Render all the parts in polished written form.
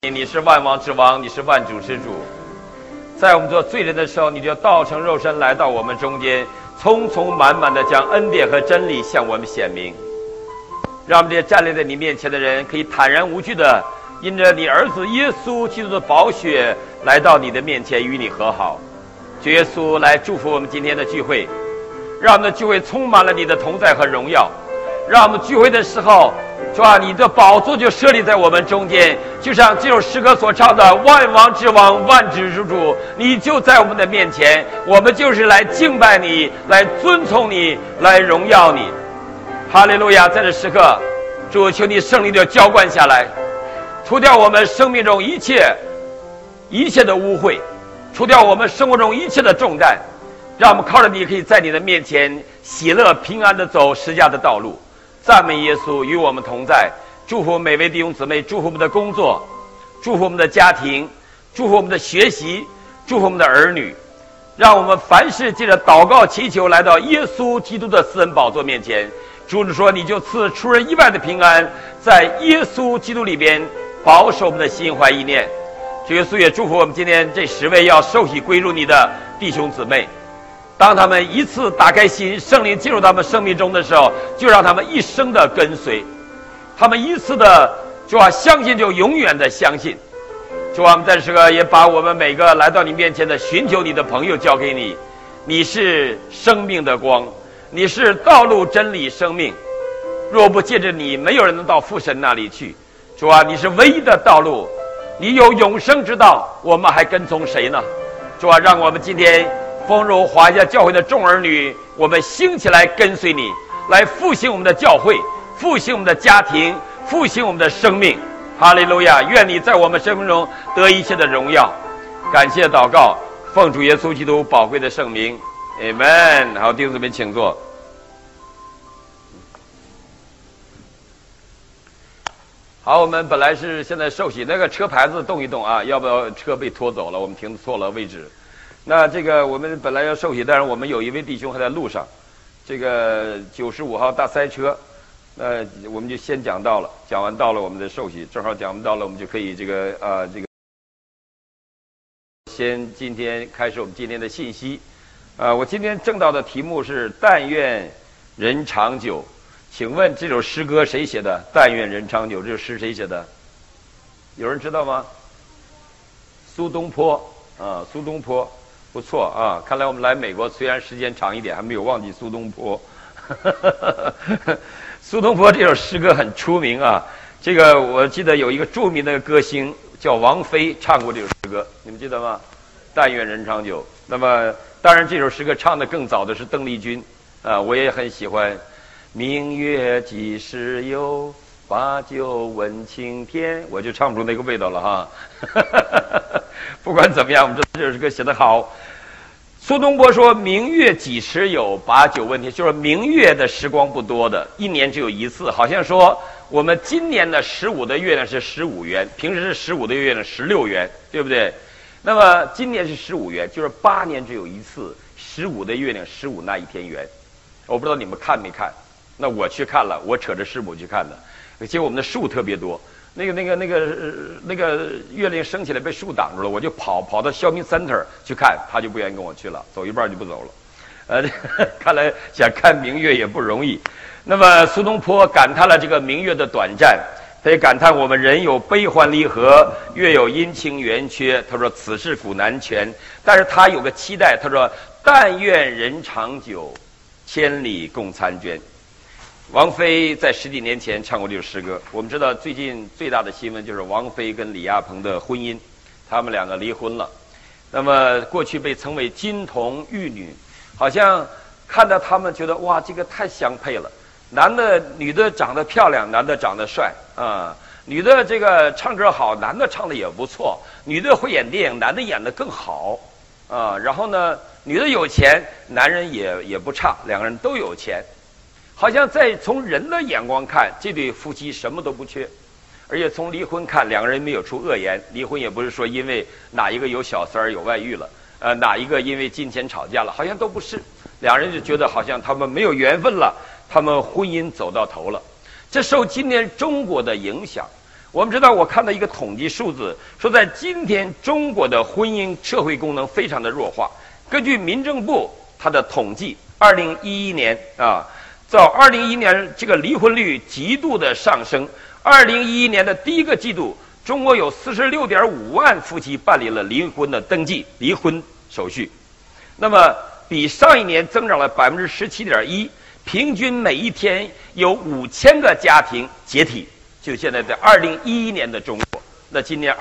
你是万王之王，你是万主之主。在我们做罪人的时候，你就道成肉身来到我们中间，匆匆满满的将恩典和真理向我们显明，让我们这些站立在你面前的人可以坦然无惧的因着你儿子耶稣基督的宝血来到你的面前与你和好。主耶稣来祝福我们今天的聚会，让我们的聚会充满了你的同在和荣耀，让我们聚会的时候主啊，你的宝座就设立在我们中间，就像这首诗歌所唱的万王之王，万主之主，你就在我们的面前，我们就是来敬拜你，来尊崇你，来荣耀你。哈利路亚！在这时刻，主求你圣灵的浇灌下来，除掉我们生命中一切的污秽，除掉我们生活中一切的重担，让我们靠着你可以在你的面前喜乐平安的走十架的道路。赞美耶稣与我们同在，祝福每位弟兄姊妹，祝福我们的工作，祝福我们的家庭，祝福我们的学习，祝福我们的儿女，让我们凡事借着祷告祈求来到耶稣基督的私人宝座面前。主说，你就赐出人意外的平安，在耶稣基督里边保守我们的心怀意念。主耶稣也祝福我们今天这10位要受洗归入你的弟兄姊妹，当他们一次打开心，圣灵进入他们生命中的时候，就让他们一生的跟随，他们一次的主啊相信就永远的相信。主啊，我们在这个也把我们每个来到你面前的寻求你的朋友交给你，你是生命的光，你是道路真理生命，若不借着你，没有人能到父神那里去。主啊，你是唯一的道路，你有永生之道，我们还跟从谁呢？主啊，让我们今天丰柔华夏教会的众儿女，我们兴起来跟随你，来复兴我们的教会，复兴我们的家庭，复兴我们的生命。哈利路亚！愿你在我们生命中得一切的荣耀。感谢祷告，奉主耶稣基督宝贵的圣名，阿们。好，弟兄姊妹请坐。好，我们本来是现在受洗，那个车牌子动一动啊，要不要车被拖走了，我们停错了位置。那这个我们本来要受洗，但是我们有一位弟兄还在路上，这个95号大塞车，我们就先讲到了，讲完到了我们的受洗，正好讲完到了，我们就可以这个先今天开始我们今天的信息。我今天正道的题目是但愿人长久。请问这首诗歌谁写的？但愿人长久，这首诗谁写的？有人知道吗？苏东坡啊，苏东坡。不错啊，看来我们来美国虽然时间长一点，还没有忘记苏东坡。苏东坡这首诗歌很出名啊，这个我记得有一个著名的歌星叫王菲唱过这首诗歌，你们记得吗？但愿人长久。那么当然这首诗歌唱的更早的是邓丽君啊，我也很喜欢。明月几时有，把酒问青天，我就唱不出那个味道了哈。不管怎么样，我们这首歌写得好。苏东坡说明月几时有，把酒问天，就是明月的时光不多的，一年只有一次。好像说我们今年的15的月亮是15圆，平时是15的月亮16圆，对不对？那么今年是15圆，就是8年只有一次15的月亮15那一天圆。我不知道你们看没看，那我去看了，我扯着师母去看的，结果我们的树特别多，那个月亮升起来被树挡住了，我就跑到肖明 center 去看，他就不愿意跟我去了，走一半就不走了。看来想看明月也不容易。那么苏东坡感叹了这个明月的短暂，他也感叹我们人有悲欢离合，月有阴晴圆缺。他说此事古难全，但是他有个期待，他说但愿人长久，千里共婵娟。王菲在10几年前唱过这首诗歌。我们知道最近最大的新闻就是王菲跟李亚鹏的婚姻，他们两个离婚了。那么过去被称为金童玉女，好像看到他们觉得哇，这个太相配了，女的长得漂亮，男的长得帅啊，女的这个唱歌好，男的唱的也不错，女的会演电影，男的演的更好啊。然后呢，女的有钱，男人也不差，两个人都有钱。好像从人的眼光看，这对夫妻什么都不缺，而且从离婚看，两个人没有出恶言。离婚也不是说因为哪一个有小三儿有外遇了，哪一个因为金钱吵架了，好像都不是。两人就觉得好像他们没有缘分了，他们婚姻走到头了。这受今年中国的影响， 我们知道，我看到一个统计数字，说在今天中国的婚姻社会功能非常的弱化。根据民政部它的统计，2011年啊，到2011年这个离婚率极度的上升。2011年的第一个季度，中国有46.5万夫妻办理了离婚的登记、离婚手续，那么比上一年增长了17.1%，平均每一天有5000个家庭解体。就现在在2011年的中国，那今年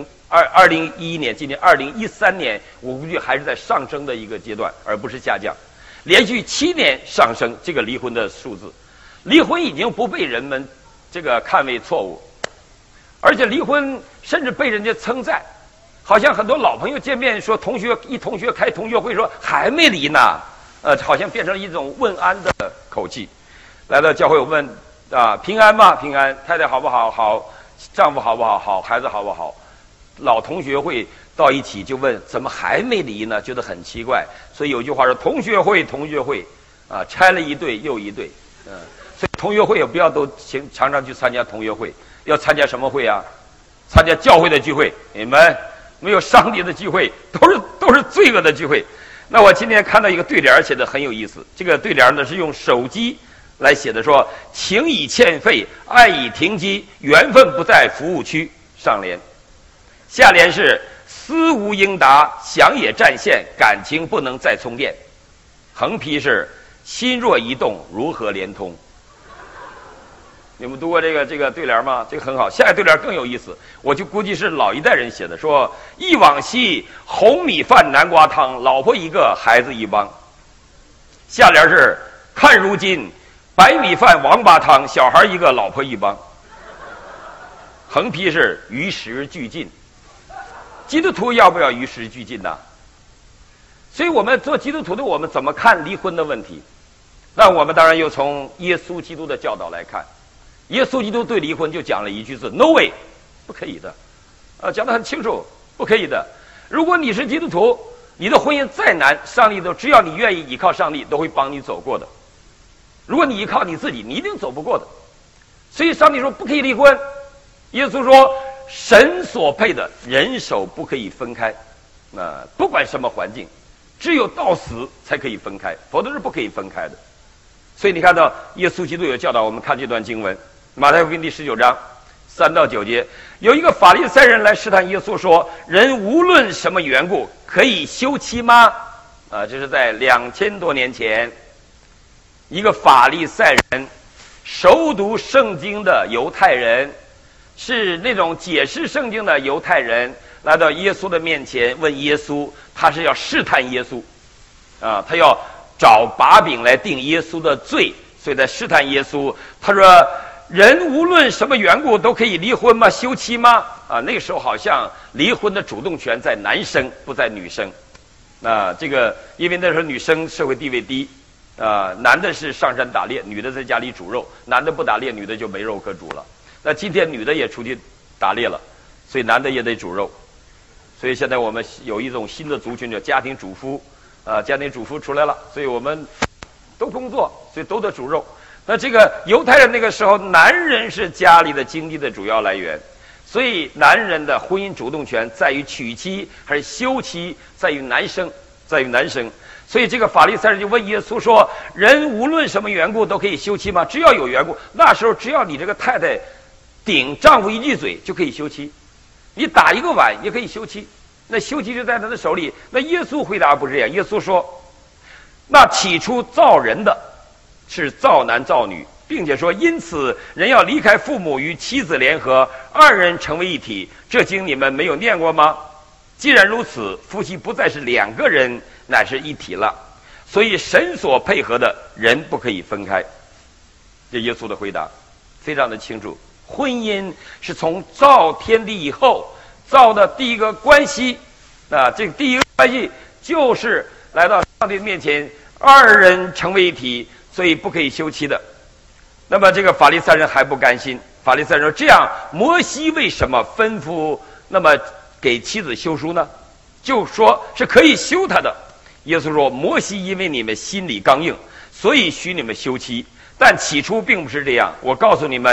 2011年，今年2013年，我估计还是在上升的一个阶段，而不是下降，连续7年上升这个离婚的数字。离婚已经不被人们这个看为错误，而且离婚甚至被人家称赞，好像很多老朋友见面说同学开同学会说还没离呢，好像变成一种问安的口气。来到教会我问啊，平安吗？平安。太太好不好？好。丈夫好不好？好。孩子好不好？老同学会到一起就问怎么还没离呢？觉得很奇怪。所以有句话说同学会啊，拆了一对又一对。所以同学会也不要都常常去参加同学会，要参加什么会啊？参加教会的聚会。你们没有上帝的聚会，都是罪恶的聚会。那我今天看到一个对联写的很有意思，这个对联呢是用手机来写的，说情已欠费，爱已停机，缘分不在服务区。上联，下联是思无应答，想也占线，感情不能再充电。横批是心若移动，如何连通？你们读过这个对联吗？这个很好。下一个对联更有意思，我就估计是老一代人写的，说忆往昔，红米饭南瓜汤，老婆一个孩子一帮。下联是看如今，白米饭王八汤，小孩一个老婆一帮。横批是与时俱进。基督徒要不要与时俱进呢？所以我们做基督徒的，我们怎么看离婚的问题？那我们当然又从耶稣基督的教导来看。耶稣基督对离婚就讲了一句字 ：“No way， 不可以的。”讲得很清楚，不可以的。如果你是基督徒，你的婚姻再难，上帝只要你愿意依靠上帝，都会帮你走过的。如果你依靠你自己，你一定走不过的。所以上帝说不可以离婚。耶稣说，神所配的人手不可以分开。不管什么环境，只有到死才可以分开，否则是不可以分开的。所以你看到耶稣基督有教导我们看这段经文，马太福音第19章3到9节，有一个法利赛人来试探耶稣说，人无论什么缘故可以休妻吗？这是在2000多年前，一个法利赛人，熟读圣经的犹太人，是那种解释圣经的犹太人，来到耶稣的面前问耶稣，他是要试探耶稣他要找把柄来定耶稣的罪，所以在试探耶稣。他说人无论什么缘故都可以离婚吗？休妻吗？那个时候好像离婚的主动权在男生不在女生。这个因为那时候女生社会地位低，男的是上山打猎，女的在家里煮肉，男的不打猎，女的就没肉可煮了。那今天女的也出去打猎了，所以男的也得煮肉。所以现在我们有一种新的族群叫家庭主妇，家庭主妇出来了，所以我们都工作，所以都得煮肉。那这个犹太人那个时候，男人是家里的经济的主要来源，所以男人的婚姻主动权在于娶妻还是休妻，在于男生。所以这个法利赛人就问耶稣说，人无论什么缘故都可以休妻吗？只要有缘故，那时候只要你这个太太顶丈夫一句嘴就可以休妻，你打一个碗也可以休妻，那休妻就在他的手里。那耶稣回答不是这样，耶稣说，那起初造人的是造男造女，并且说因此人要离开父母与妻子联合，二人成为一体，这经你们没有念过吗？既然如此，夫妻不再是两个人，乃是一体了。所以神所配合的人不可以分开。这耶稣的回答非常的清楚，婚姻是从造天地以后造的第一个关系，这个第一个关系就是来到上帝面前，二人成为一体，所以不可以休妻的。那么这个法利赛人还不甘心，法利赛人说，这样摩西为什么吩咐那么给妻子休书呢？就说是可以休他的。耶稣说，摩西因为你们心里刚硬，所以许你们休妻，但起初并不是这样。我告诉你们，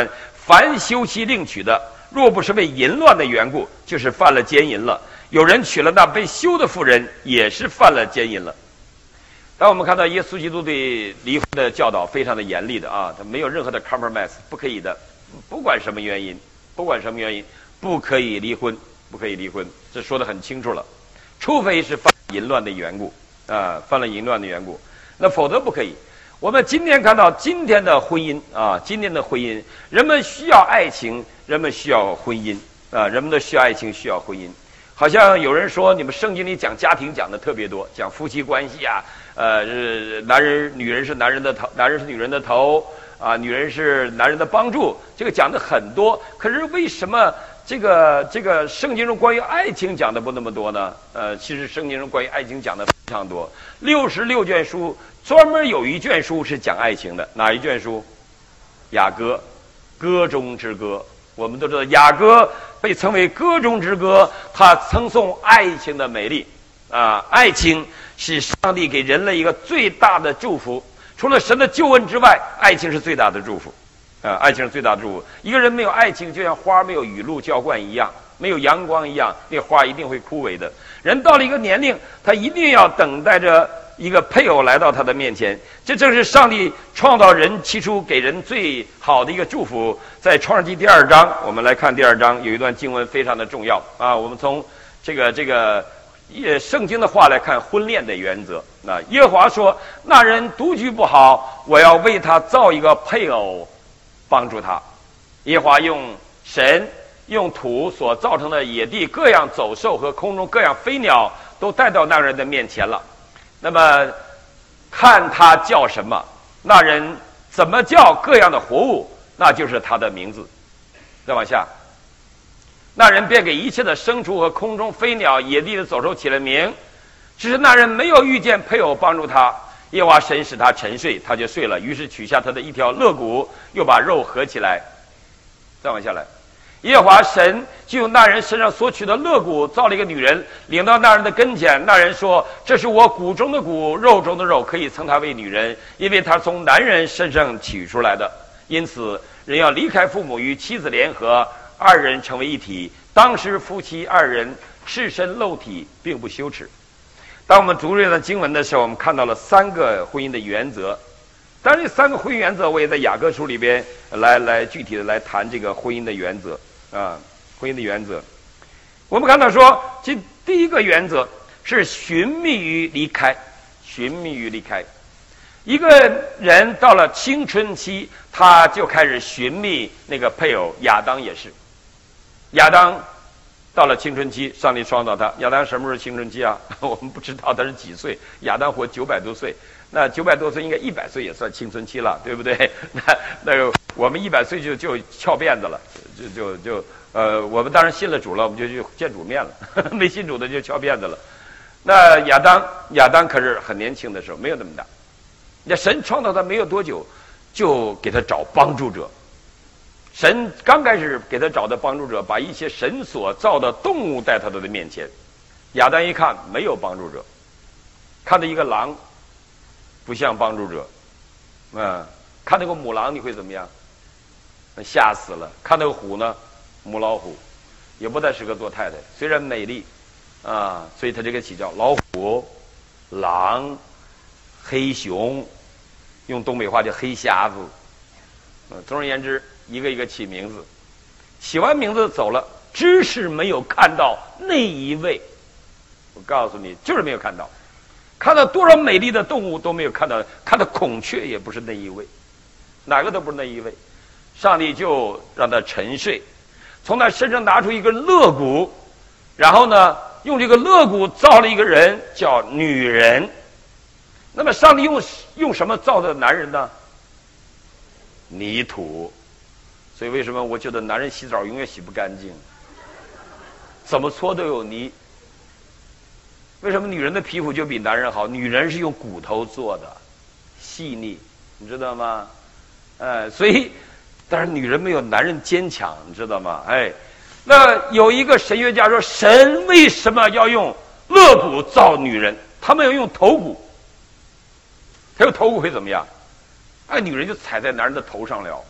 凡休妻另娶的，若不是为淫乱的缘故，就是犯了奸淫了。有人娶了那被休的妇人，也是犯了奸淫了。当我们看到耶稣基督对离婚的教导非常的严厉的啊，他没有任何的 compromise， 不可以的，不管什么原因，不可以离婚，不可以离婚，这说得很清楚了。除非是犯淫乱的缘故啊，犯了淫乱的缘故，那否则不可以。我们今天看到今天的婚姻啊，今天的婚姻，人们需要爱情，人们需要婚姻啊，人们都需要爱情，需要婚姻。好像有人说，你们圣经里讲家庭讲的特别多，讲夫妻关系啊，女人是男人的头，男人是女人的头啊，女人是男人的帮助，这个讲的很多。可是为什么这个圣经中关于爱情讲的不那么多呢？其实圣经中关于爱情讲的非常多，66卷书专门有一卷书是讲爱情的，哪一卷书？雅歌，歌中之歌。我们都知道雅歌被称为歌中之歌，它称颂爱情的美丽啊！爱情是上帝给人类一个最大的祝福，除了神的救恩之外，爱情是最大的祝福啊！爱情是最大的祝福。一个人没有爱情，就像花没有雨露浇灌一样，没有阳光一样，那花一定会枯萎的。人到了一个年龄，他一定要等待着一个配偶来到他的面前，这正是上帝创造人起初给人最好的一个祝福。在创世纪第2章，我们来看第2章有一段经文非常的重要啊。我们从这个圣经的话来看婚恋的原则。那耶和华说：“那人独居不好，我要为他造一个配偶，帮助他。”耶和华用土所造成的野地各样走兽和空中各样飞鸟都带到那人的面前了。那么看他叫什么，那人怎么叫各样的活物，那就是他的名字。再往下，那人便给一切的牲畜和空中飞鸟野地的走兽起了名，只是那人没有遇见配偶帮助他。耶和华神使他沉睡，他就睡了，于是取下他的一条肋骨，又把肉合起来。再往下来，耶和华神就用那人身上所取的肋骨造了一个女人，领到那人的跟前。那人说：“这是我骨中的骨，肉中的肉，可以称她为女人，因为她从男人身上取出来的。因此，人要离开父母，与妻子联合，二人成为一体。当时夫妻二人赤身露体，并不羞耻。”当我们读这段经文的时候，我们看到了3个婚姻的原则。当然，这3个婚姻原则，我也在雅各书里边来具体的来谈这个婚姻的原则啊，婚姻的原则。我们看到说，这第一个原则是寻觅于离开，寻觅于离开。一个人到了青春期，他就开始寻觅那个配偶。亚当也是，亚当到了青春期，上帝创造他。亚当什么时候青春期啊？我们不知道他是几岁。亚当活900多岁。那900多岁应该100岁也算青春期了，对不对？那个我们100岁就翘辫子了，我们当然信了主了，我们就去见主面了；没信主的就翘辫子了。那亚当可是很年轻的时候，没有那么大。那神创造他没有多久，就给他找帮助者。神刚开始给他找的帮助者，把一些神所造的动物带到他的面前。亚当一看没有帮助者，看到一个狼。不像帮助者，看那个母狼你会怎么样？吓死了。看那个虎呢，母老虎，也不太适合做太太。虽然美丽，所以他这个起叫老虎、狼、黑熊，用东北话叫黑瞎子。总而言之，一个一个起名字，起完名字走了，只是没有看到那一位。我告诉你，就是没有看到。看到多少美丽的动物都没有看到，看到孔雀也不是那一位，哪个都不是那一位。上帝就让他沉睡，从他身上拿出一根肋骨，然后呢，用这个肋骨造了一个人，叫女人。那么上帝用什么造的男人呢？泥土。所以为什么我觉得男人洗澡永远洗不干净，怎么搓都有泥。为什么女人的皮肤就比男人好？女人是用骨头做的，细腻，你知道吗？所以，但是女人没有男人坚强，你知道吗？那有一个神学家说，神为什么要用肋骨造女人？他们要用头骨。他用头骨会怎么样？女人就踩在男人的头上了，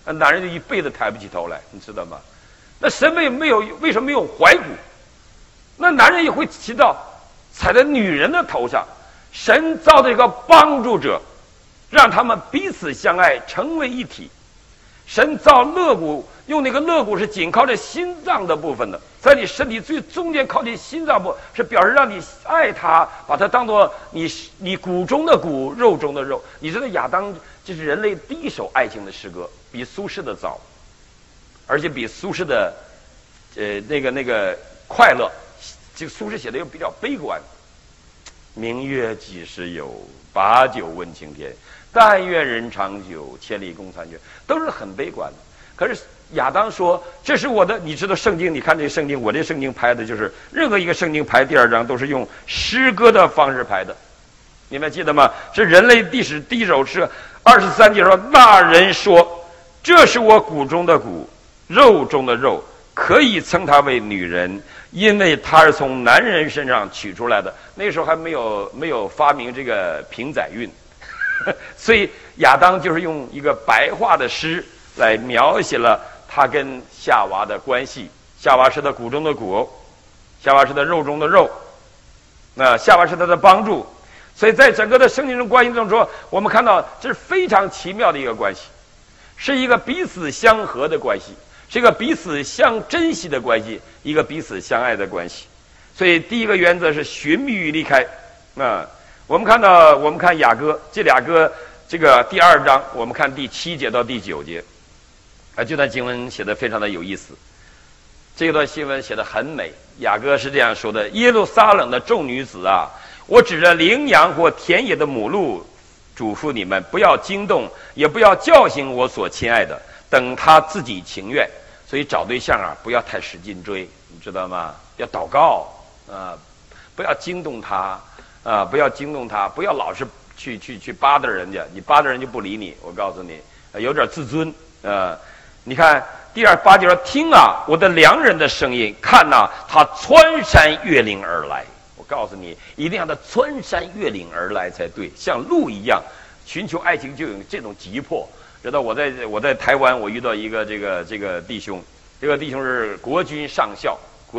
男人就一辈子抬不起头来，你知道吗？那神为什么没有怀骨？那男人也会骑到踩在女人的头上。神造的一个帮助者，让他们彼此相爱，成为一体。神造肋骨，用那个肋骨是紧靠着心脏的部分的，在你身体最中间靠近心脏部，是表示让你爱他，把它当作你骨中的骨，肉中的肉。你知道亚当这是人类第一首爱情的诗歌，比苏轼的早，而且比苏轼的那个快乐。这个苏轼写的又比较悲观。明月几时有，把酒问青天。但愿人长久，千里共婵娟。都是很悲观的。可是亚当说：“这是我的。”你知道圣经？你看这个圣经，我这圣经排的就是任何一个圣经排第2章都是用诗歌的方式排的。你们记得吗？是人类历史第一首诗，23节说：“那人说，这是我骨中的骨，肉中的肉，可以称他为女人。”因为他是从男人身上取出来的，那时候还没有发明这个平载韵，所以亚当就是用一个白话的诗来描写了他跟夏娃的关系。夏娃是他骨中的骨，夏娃是他肉中的肉，那夏娃是他的帮助。所以在整个的圣经中关系中说，我们看到这是非常奇妙的一个关系，是一个彼此相合的关系，是一个彼此相珍惜的关系，一个彼此相爱的关系。所以第一个原则是寻觅与离开。我们看雅歌，这俩歌，这个第2章，我们看第7节到第9节，这段经文写得非常的有意思。这段新闻写得很美。雅歌是这样说的：耶路撒冷的众女子啊，我指着羚羊或田野的母鹿嘱咐你们，不要惊动，也不要叫醒我所亲爱的，等他自己情愿。所以找对象啊，不要太使劲追，你知道吗？要祷告不要惊动他不要惊动他，不要老是去巴达人家，你巴达人就不理你。我告诉你，有点自尊你看第8节说：听啊，我的良人的声音，看啊，他穿山越岭而来。我告诉你，一定要他穿山越岭而来才对，像鹿一样寻求爱情，就有这种急迫。知道我在台湾，我遇到一个这个弟兄，这个弟兄是国军上校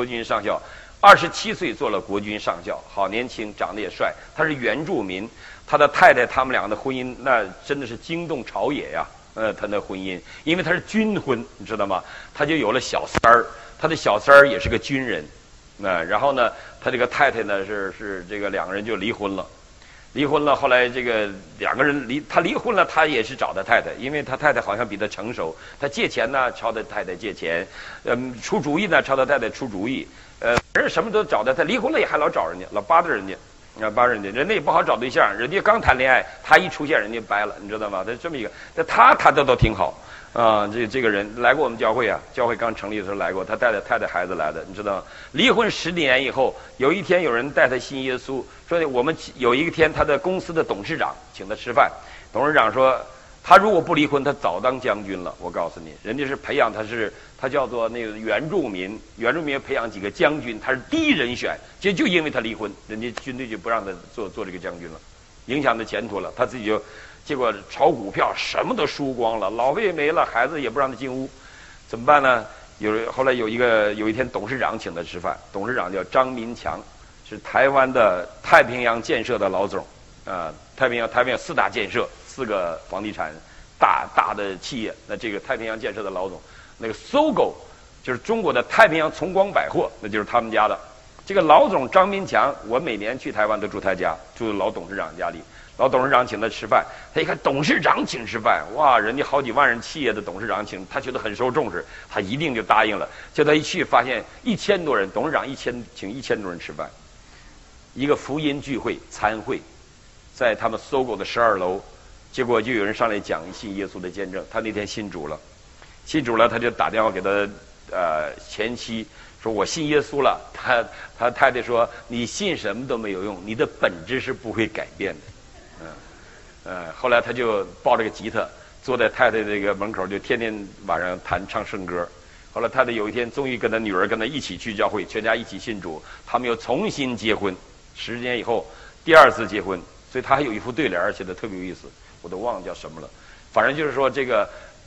，27岁做了国军上校，好年轻，长得也帅。他是原住民，他的太太他们俩的婚姻那真的是惊动朝野呀。他的婚姻，因为他是军婚，你知道吗？他就有了小三儿，他的小三儿也是个军人。然后呢，他这个太太呢是这个2个人就离婚了。后来这个2个人他离婚了，他也是找他太太，因为他太太好像比他成熟，他借钱呢朝他太太借钱，出主意呢朝他太太出主意，人什么都找他离婚了也还老找人家，老巴着人家，人家也不好找对象，人家刚谈恋爱，他一出现人家掰了，你知道吗？他这么一个，他谈的都挺好这个人来过我们教会啊，教会刚成立的时候来过，他带着太太孩子来的，你知道吗？离婚10年以后，有一天有人带他信耶稣，说我们有一天他的公司的董事长请他吃饭，董事长说他如果不离婚，他早当将军了。我告诉你，人家是培养他叫做那个原住民培养几个将军，他是第一人选，就因为他离婚，人家军队就不让他做这个将军了，影响他前途了，他自己结果炒股票什么都输光了，老婆也没了，孩子也不让他进屋，怎么办呢？后来有一天董事长请他吃饭，董事长叫张民强，是台湾的太平洋建设的老总太平洋4大建设，4个房地产大的企业，那这个太平洋建设的老总，那个搜狗就是中国的太平洋崇光百货，那就是他们家的。这个老总张民强，我每年去台湾都住他家，住老董事长家里。老董事长请他吃饭，他一看董事长请吃饭，哇，人家好几万人企业的董事长请，他觉得很受重视，他一定就答应了。结果他一去发现1000多人，董事长请1000多人吃饭，一个福音聚会参会，在他们搜狗的12楼，结果就有人上来讲信耶稣的见证，他那天信主了，他就打电话给他前妻说，我信耶稣了。他太太说，你信什么都没有用，你的本质是不会改变的。后来他就抱着个吉他，坐在太太这个门口，就天天晚上唱圣歌。后来太太有一天终于跟他女儿跟他一起去教会，全家一起信主，他们又重新结婚，10年以后第2次结婚。所以他还有一副对联写的特别有意思，我都忘了叫什么了。反正就是说这个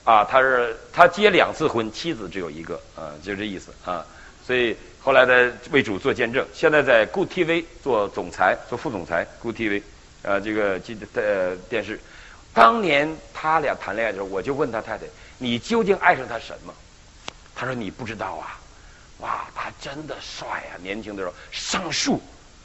啊，他结2次婚，妻子只有一个啊，就这意思啊。所以后来他为主做见证，现在在 Good TV 做总裁，做副总裁 Good TV， 这个电视。当年他俩谈恋爱的时候，我就问他太太：“你究竟爱上他什么？”他说：“你不知道啊，哇，他真的帅啊！年轻的时候上树，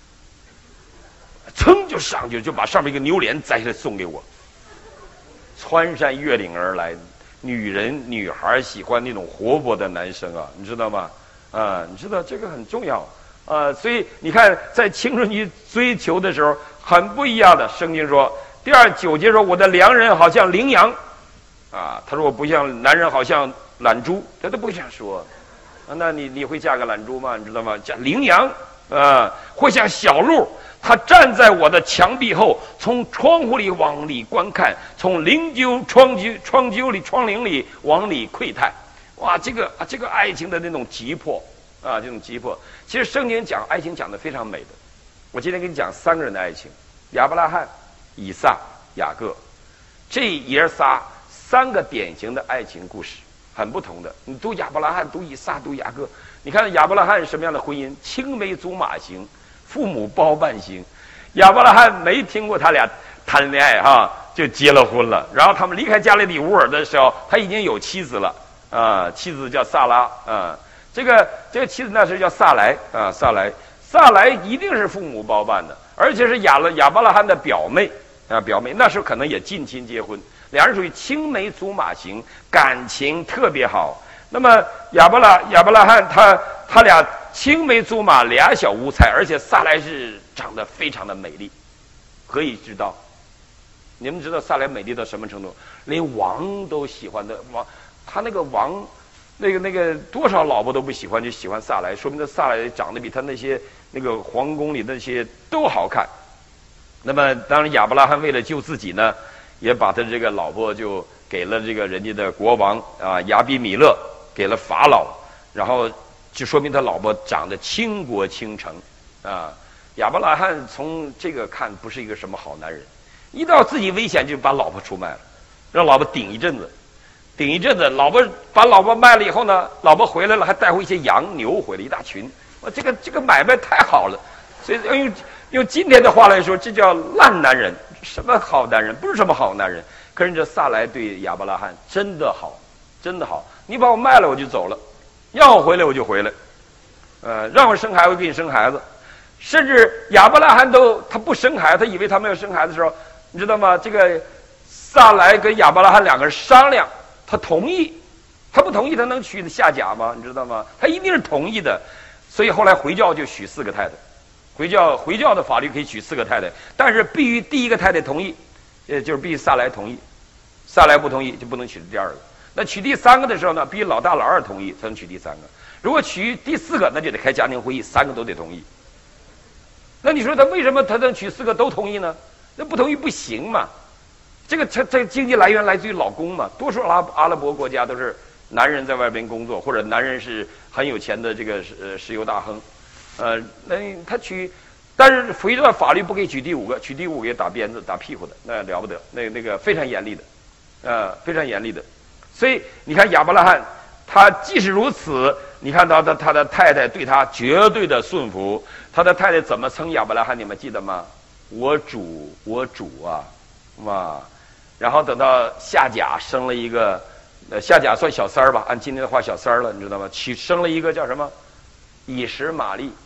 噌就上去，就把上面一个牛脸摘下来送给我。穿山越岭而来，女孩喜欢那种活泼的男生啊，你知道吗？啊，你知道这个很重要啊。所以你看，在青春期追求的时候，很不一样的。圣经说。”第9节说：“我的良人好像羚羊，啊，他说我不像男人，好像懒猪，他都不会这样说。那你会嫁个懒猪吗？你知道吗？嫁羚羊啊，会像小鹿，他站在我的墙壁后，从窗户里往里观看，从窗棂里往里窥探。哇，这个爱情的那种急迫啊，这种急迫。其实圣经讲爱情讲得非常美的。我今天给你讲3个人的爱情：亚伯拉罕、以撒、雅各，这爷仨3个典型的爱情故事，很不同的。你读亚伯拉罕，读以撒，读雅各，你看亚伯拉罕是什么样的婚姻？青梅竹马型，父母包办型。亚伯拉罕没听过他俩谈恋爱哈，就结了婚了。然后他们离开加利利乌尔的时候，他已经有妻子了啊，妻子叫萨拉啊。这个妻子那时叫萨莱啊，萨莱一定是父母包办的，而且是亚伯拉罕的表妹。表妹那时候可能也近亲结婚，两人属于青梅竹马型，感情特别好。那么亚伯拉罕他俩青梅竹马，俩小无猜，而且萨莱是长得非常的美丽。何以知道？你们知道萨莱美丽到什么程度？连王都喜欢的王，他那个王，那个多少老婆都不喜欢，就喜欢萨莱，说明这萨莱长得比他那个皇宫里那些都好看。那么当然亚伯拉罕为了救自己呢，也把他这个老婆就给了这个人家的国王啊亚比米勒，给了法老，然后就说明他老婆长得倾国倾城啊。亚伯拉罕从这个看不是一个什么好男人，一到自己危险就把老婆出卖了，让老婆顶一阵子，把老婆卖了以后呢，老婆回来了还带回一些羊牛回来一大群，这个买卖太好了，所以用今天的话来说，这叫烂男人，什么好男人？不是什么好男人。可是这萨莱对亚伯拉罕真的好，真的好。你把我卖了我就走了，让我回来我就回来，让我生孩子我给你生孩子。甚至亚伯拉罕他不生孩子，他以为他没有生孩子的时候，你知道吗？这个萨莱跟亚伯拉罕2个人商量，他同意，他不同意他能娶夏甲吗？你知道吗？他一定是同意的。所以后来回教就娶4个太太。回教的法律可以娶4个太太，但是必须第1个太太同意，就是必须萨莱同意，萨莱不同意就不能娶第2个。那娶第3个的时候呢，必须老大老二同意才能娶第3个。如果娶第4个，那就得开家庭会议，3个都得同意。那你说他为什么他能娶4个都同意呢？那不同意不行嘛。这个经济来源来自于老公嘛。多数阿拉伯国家都是男人在外边工作，或者男人是很有钱的这个石油大亨。那他但是回教法律不可以娶第5个，娶第5个也打鞭子打屁股的，那了不得，那个非常严厉的，非常严厉的。所以你看亚伯拉罕，他即使如此，你看到他的太太对他绝对的顺服。他的太太怎么称亚伯拉罕？你们记得吗？我主啊，哇！然后等到夏甲生了一个，夏甲算小三儿吧，按今天的话小三儿了，你知道吗？生了一个叫什么？以实玛利。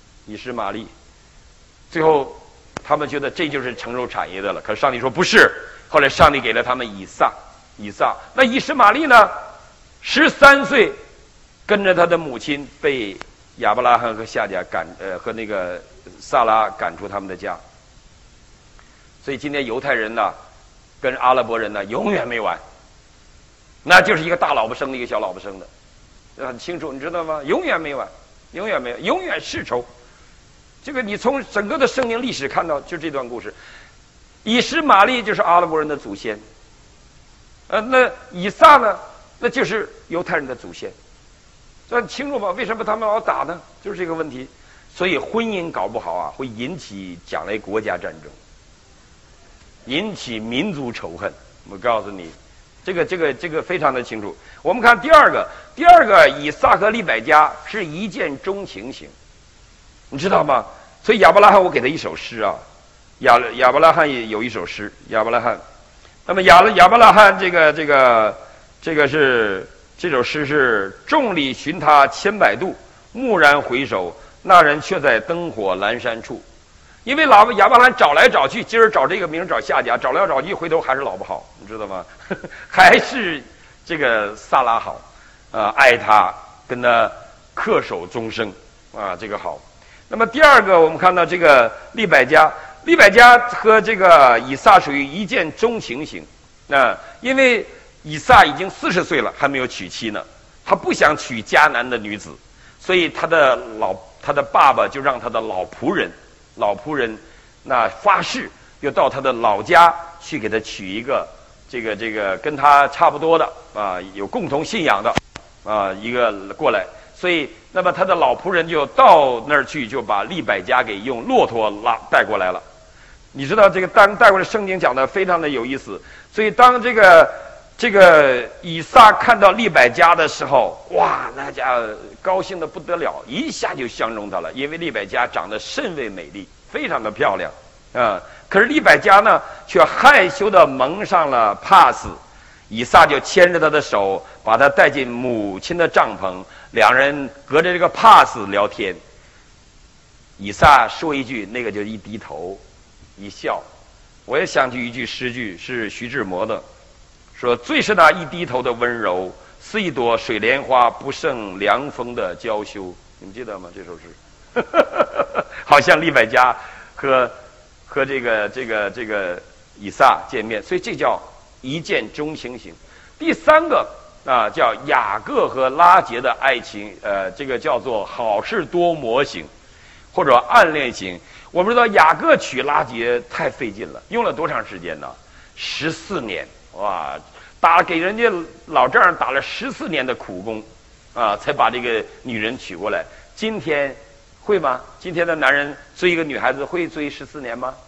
最后他们觉得这就是承受产业的了，可是上帝说不是。后来上帝给了他们以撒。那以实玛利呢？13岁跟着他的母亲被亚伯拉罕和夏甲和那个萨拉赶出他们的家。所以今天犹太人呢跟阿拉伯人呢永远没完，那就是一个大老婆生的，一个小老婆生的，很清楚，你知道吗？永远没完，永远世仇。这个你从整个的圣经历史看到，就这段故事。以实玛利就是阿拉伯人的祖先，那以撒呢，那就是犹太人的祖先。这很清楚吗？为什么他们老打呢？就是这个问题。所以婚姻搞不好啊，会引起将来国家战争，引起民族仇恨。我告诉你， 这个非常的清楚。我们看第二个以撒和利百加是一见钟情型，你知道吗？所以亚伯拉罕我给他一首诗啊，亚伯拉罕也有一首诗，亚伯拉罕。那么亚伯拉罕这首诗是众里寻他千百度，蓦然回首，那人却在灯火阑珊处。因为亚伯拉罕找来找去，今儿找这个，明儿找下家，找来找去，回头还是老婆好，你知道吗？还是这个萨拉好，爱他，跟他恪守终生，这个好。那么第二个，我们看到这个利百加和这个以撒属于一见钟情型，因为以撒已经40岁了，还没有娶妻呢，他不想娶迦南的女子，所以他的爸爸就让他的老仆人那发誓要到他的老家去给他娶一个这个跟他差不多的有共同信仰的一个过来，所以那么他的老仆人就到那儿去，就把利百加给用骆驼带过来了。你知道这个带过来，圣经讲的非常的有意思。所以当这个以撒看到利百加的时候，哇，那家伙高兴的不得了，一下就相中他了，因为利百加长得甚为美丽，非常的漂亮可是利百加呢，却害羞的蒙上了帕子。以撒就牵着他的手，把他带进母亲的帐篷，两人隔着这个帕子聊天。以撒说一句，那个就一低头一笑。我也想起一句诗句，是徐志摩的，说最是那一低头的温柔，似一朵水莲花，不胜凉风的娇羞。你们记得吗？这首诗好像利百加和这个以撒见面，所以这叫一见钟情型。第三个叫雅各和拉结的爱情，这个叫做好事多磨型或者暗恋型。我们知道雅各娶拉结太费劲了，用了多长时间呢？14年，哇，给人家老丈人打了14年的苦工才把这个女人娶过来。今天会吗？今天的男人追一个女孩子会追14年吗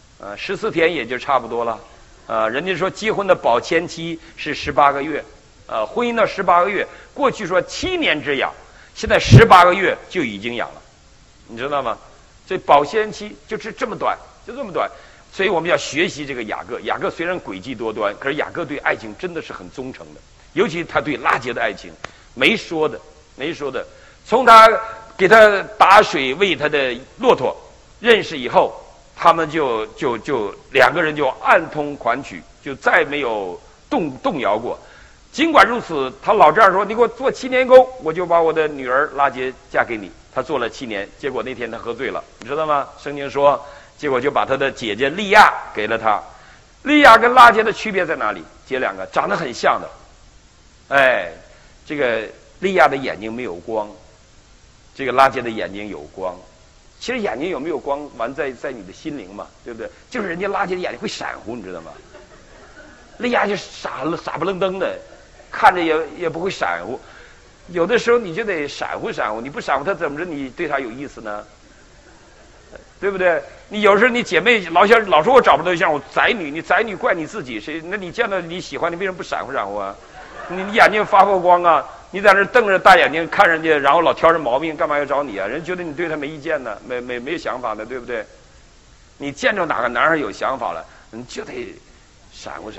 ？14天也就差不多了。人家说结婚的保鲜期是18个月，婚姻的18个月，过去说7年之痒，现在18个月就已经痒了，你知道吗？所以保鲜期就是这么短，就这么短。所以我们要学习这个雅各。雅各虽然诡计多端，可是雅各对爱情真的是很忠诚的，尤其他对拉结的爱情没说的。从他给他打水喂他的骆驼认识以后，他们就两个人就暗通款曲，就再没有动摇过。尽管如此，他老丈人说：“你给我做7年工，我就把我的女儿拉结嫁给你。”他做了7年，结果那天他喝醉了，你知道吗？圣经说，结果就把他的姐姐利亚给了他。利亚跟拉结的区别在哪里？姐两个长得很像的，这个利亚的眼睛没有光，这个拉结的眼睛有光。其实眼睛有没有光，完在你的心灵嘛，对不对？就是人家拉结的眼睛会闪乎，你知道吗？利亚就傻不愣登的，看着也不会闪乎。有的时候你就得闪乎，你不闪乎他怎么着你对他有意思呢？对不对？你有时候你姐妹老说我找不到对象，我宰女，你宰女怪你自己，那你见到你喜欢，你为什么不闪乎啊？你眼睛发光啊，你在那瞪着大眼睛看人家，然后老挑着毛病，干嘛要找你啊？人觉得你对他没意见呢，没想法呢，对不对？你见着哪个男孩有想法了，你就得闪乎。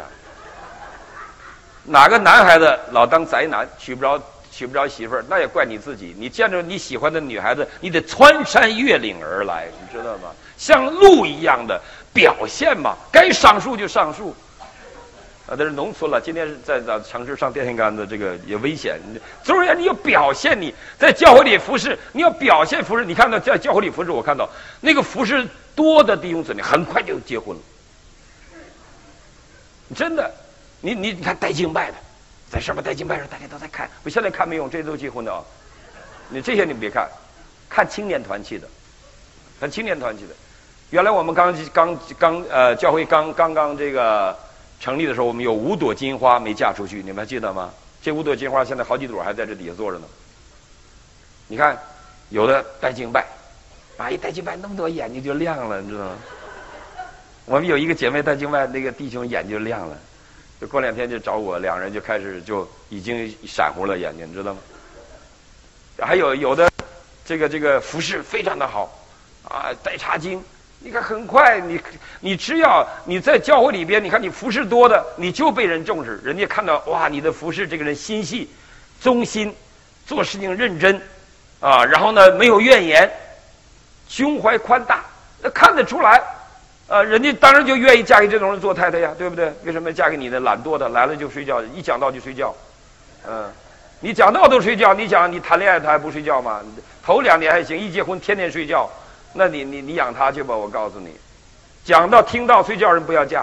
哪个男孩子老当宅男，娶不着媳妇儿，那也怪你自己。你见着你喜欢的女孩子，你得穿山越岭而来，你知道吗？像鹿一样的表现嘛，该上树就上树。但是农村了，今天在城市上电线杆子，这个也危险。总而言之，你要表现你在教会里服侍，你要表现服侍。你看到在教会里服侍，我看到那个服侍多的弟兄姊妹，很快就结婚了。真的，你看带敬拜的。在上面带敬拜时，大家都在看。我现在看没用，这都结婚的啊。你这些你别看，看青年团契的，看青年团契的。原来我们教会刚这个成立的时候，我们有5朵金花没嫁出去，你们还记得吗？这5朵金花现在好几朵还在这底下坐着呢。你看，有的带敬拜，一带敬拜那么多眼睛就亮了，你知道吗？我们有一个姐妹带敬拜，那个弟兄眼睛就亮了。 就过2天就找我，两人就开始就已经闪糊了眼睛，你知道吗？还有的这个服饰非常的好啊，带茶经。你看很快你只要你在教会里边，你看你服饰多的，你就被人重视，人家看到哇，你的服饰这个人心细忠心，做事情认真啊，然后呢没有怨言，胸怀宽大，那看得出来啊，人家当然就愿意嫁给这种人做太太呀，对不对？为什么嫁给你的懒惰的，来了就睡觉，一讲道就睡觉？你讲道都睡觉，你讲你谈恋爱他还不睡觉吗？头2年还行，一结婚天天睡觉，那你养他去吧，我告诉你，讲到听到睡觉人不要嫁，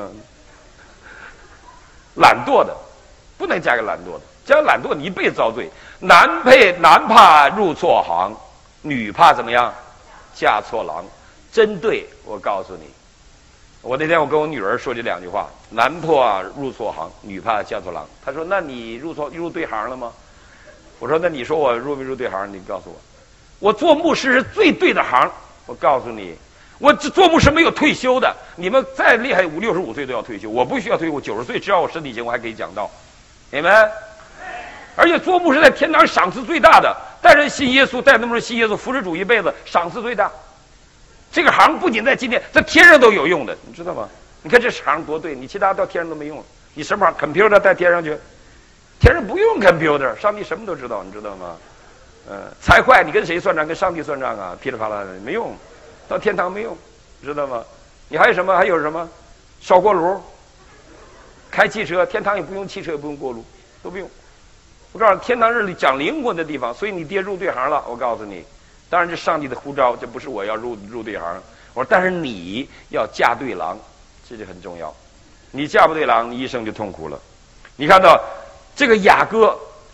懒惰的不能嫁给懒惰的，嫁懒惰你一辈子遭罪。男怕入错行，女怕怎么样？嫁错郎。真对，我告诉你，我那天我跟我女儿说这2句话，男怕入错行，女怕嫁错郎。她说那你入对行了吗？我说那你说我入没入对行，你告诉我。我做牧师是最对的行，我告诉你，我做牧师没有退休的，你们再厉害5、65岁都要退休，我不需要退休，我90岁只要我身体行，我还可以讲道，你们。而且做牧师在天堂赏赐最大的，带人信耶稣，带那么多人信耶稣，服侍主一辈子，赏赐最大。这个行不仅在今天，在天上都有用的，你知道吗？你看这行多对，你其他到天上都没用了。你什么行 ？computer 带天上去，天上不用 computer， 上帝什么都知道，你知道吗？财会你跟谁算账？跟上帝算账啊，噼里啪啦的没用，到天堂没用，知道吗？你还有什么？还有什么？烧锅炉，开汽车，天堂也不用汽车，也不用锅炉，都不用。我告诉你，天堂是讲灵魂的地方，所以你爹入对行了。我告诉你。当然，这上帝的呼召，这不是我要入对行。我说，但是你要嫁对郎，这就很重要。你嫁不对郎，你一生就痛苦了。你看到这个雅各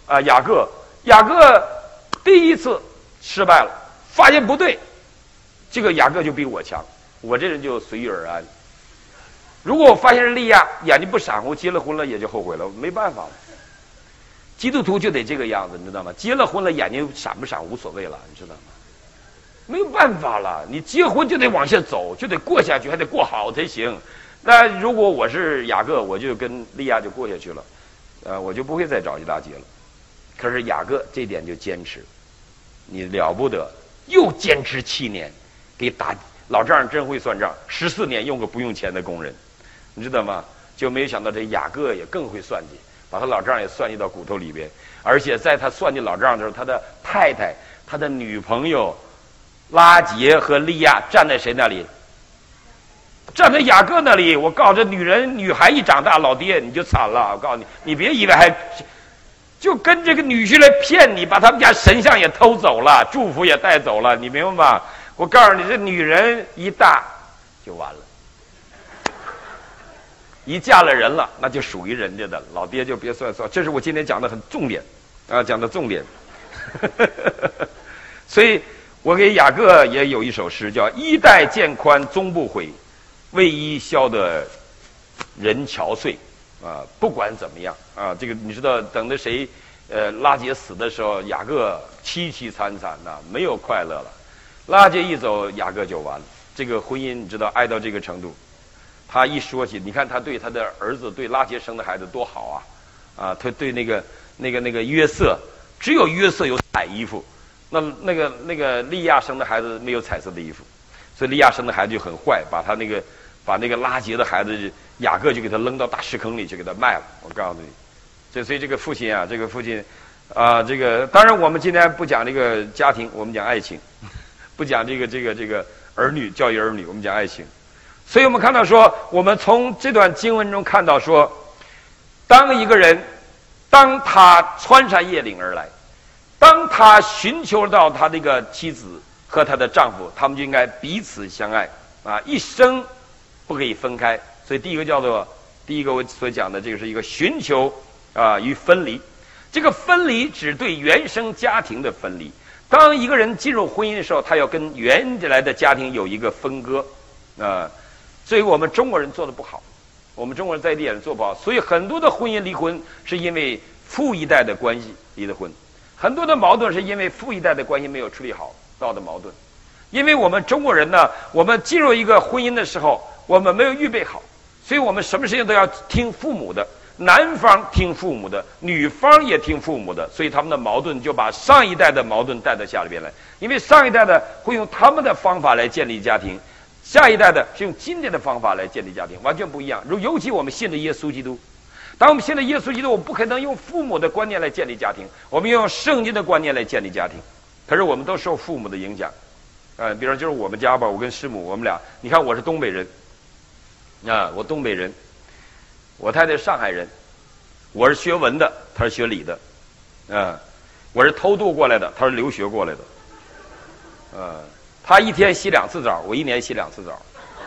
第一次失败了，发现不对，这个雅各就比我强，我这人就随遇而安。如果我发现是利亚眼睛不闪乎，结了婚了也就后悔了，没办法了。基督徒就得这个样子，你知道吗？结了婚了眼睛闪不闪无所谓了，你知道吗？没有办法了，你结婚就得往下走，就得过下去，还得过好才行。那如果我是雅各，我就跟利亚就过下去了，我就不会再找一大姐了。可是雅各这点就坚持，你了不得，又坚持7年，给打老丈人真会算账，14年用个不用钱的工人，你知道吗？就没有想到这雅各也更会算计，把他老丈人也算计到骨头里边，而且在他算计老丈人的时候，他的太太、他的女朋友拉结和利亚站在谁那里？站在雅各那里。我告诉这女孩一长大，老爹你就惨了。我告诉你，你别以为还就跟这个女婿来骗你，把他们家神像也偷走了，祝福也带走了，你明白吗？我告诉你，这女人一大就完了，一嫁了人了，那就属于人家的，老爹就别算。这是我今天讲的很重点啊，讲的重点。所以我给雅各也有一首诗，叫衣带渐宽终不悔，为伊消得人憔悴。不管怎么样啊，这个你知道，等着谁拉结死的时候，雅各凄凄惨惨呐，没有快乐了。拉结一走，雅各就完了。这个婚姻你知道爱到这个程度，他一说起，你看他对他的儿子，对拉结生的孩子多好啊！他对那个约瑟，只有约瑟有彩衣服，那个利亚生的孩子没有彩色的衣服，所以利亚生的孩子就很坏，把那个拉结的孩子雅各就给他扔到大石坑里去，给他卖了。我告诉你，所以这个父亲啊，这个当然我们今天不讲这个家庭，我们讲爱情，不讲这个儿女教育儿女，我们讲爱情。所以我们看到说，我们从这段经文中看到说，当一个人当他穿山越岭而来，当他寻求到他这个妻子和他的丈夫，他们就应该彼此相爱一生不可以分开。所以第一个我所讲的这个是一个寻求与分离。这个分离只对原生家庭的分离。当一个人进入婚姻的时候，他要跟原来的家庭有一个分割所以我们中国人做的不好，我们中国人在这点做不好，所以很多的婚姻离婚是因为父一代的关系离的婚，很多的矛盾是因为父一代的关系没有处理好到的矛盾。因为我们中国人呢，我们进入一个婚姻的时候，我们没有预备好， 所以我们什么事情都要听父母的，男方听父母的，女方也听父母的，所以他们的矛盾就把上一代的矛盾带到下里边来。因为上一代的会用他们的方法来建立家庭，下一代的是用今天的方法来建立家庭，完全不一样。尤其我们信的耶稣基督，当我们信的耶稣基督，我们不可能用父母的观念来建立家庭，我们要用圣经的观念来建立家庭。可是我们都受父母的影响，比如说就是我们家吧，我跟师母，我们俩，你看我是东北人，我东北人，我太太是上海人，我是学文的，她是学理的，我是偷渡过来的，她是留学过来的，她一天洗2次澡，我1年洗2次澡。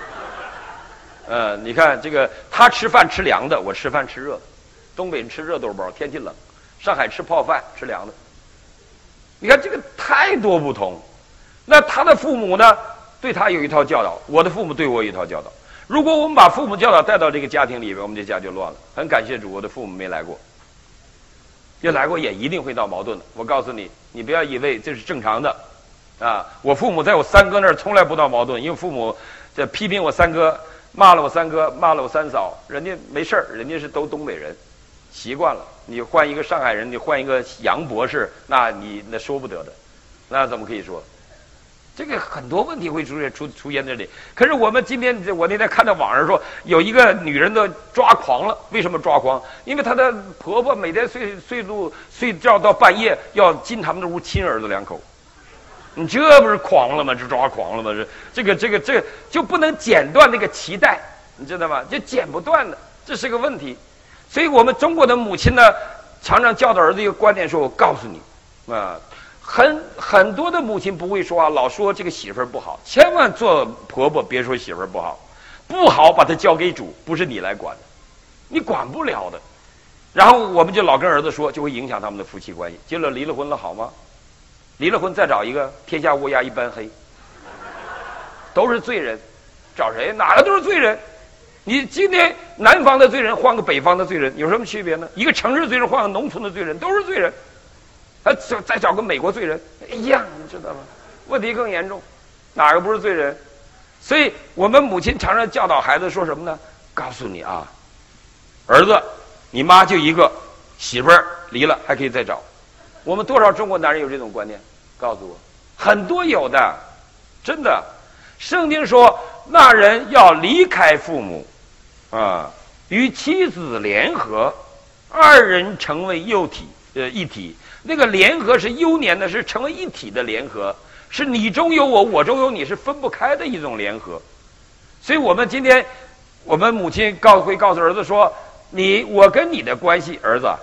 你看这个，她吃饭吃凉的，我吃饭吃热的。东北人吃热豆包，天气冷；上海吃泡饭，吃凉的。你看这个太多不同。那他的父母呢，对他有一套教导，我的父母对我有一套教导。如果我们把父母教导带到这个家庭里边，我们这家就乱了。很感谢主，我的父母没来过，要来过也一定会闹矛盾的。我告诉你，你不要以为这是正常的，我父母在我三哥那儿从来不闹矛盾，因为父母这批评我三哥，骂了我三哥，骂了我三嫂，人家没事儿，人家是都东北人，习惯了。你换一个上海人，你换一个杨博士，那说不得的，那怎么可以说？这个很多问题会出现这里。可是我们今天，我那天看到网上说，有一个女人都抓狂了。为什么抓狂？因为她的婆婆每天睡觉到半夜要进他们的屋亲儿子2口。你这不是狂了吗？这抓狂了吗？这个就不能剪断那个脐带，你知道吗？就剪不断的，这是个问题。所以我们中国的母亲呢，常常教导儿子一个观念，说我告诉你，很多的母亲不会说话，老说这个媳妇儿不好，千万做婆婆别说媳妇儿不好，不好把她交给主，不是你来管的，你管不了的。然后我们就老跟儿子说，就会影响他们的夫妻关系。结果离了婚了好吗？离了婚再找一个，天下乌鸦一般黑，都是罪人，找谁？哪个都是罪人。你今天南方的罪人换个北方的罪人，有什么区别呢？一个城市罪人换个农村的罪人，都是罪人。再找个美国罪人一样，你知道吗？问题更严重，哪个不是罪人？所以我们母亲常常教导孩子说什么呢？告诉你啊，儿子，你妈就一个，媳妇儿离了还可以再找。我们多少中国男人有这种观念？告诉我，很多有的，真的。圣经说，那人要离开父母，与妻子联合，2人成为一体。那个联合是幼年的，是成为一体的联合，是你中有我，我中有你，是分不开的一种联合。所以我们今天，我们母亲会告诉儿子说，我跟你的关系，儿子，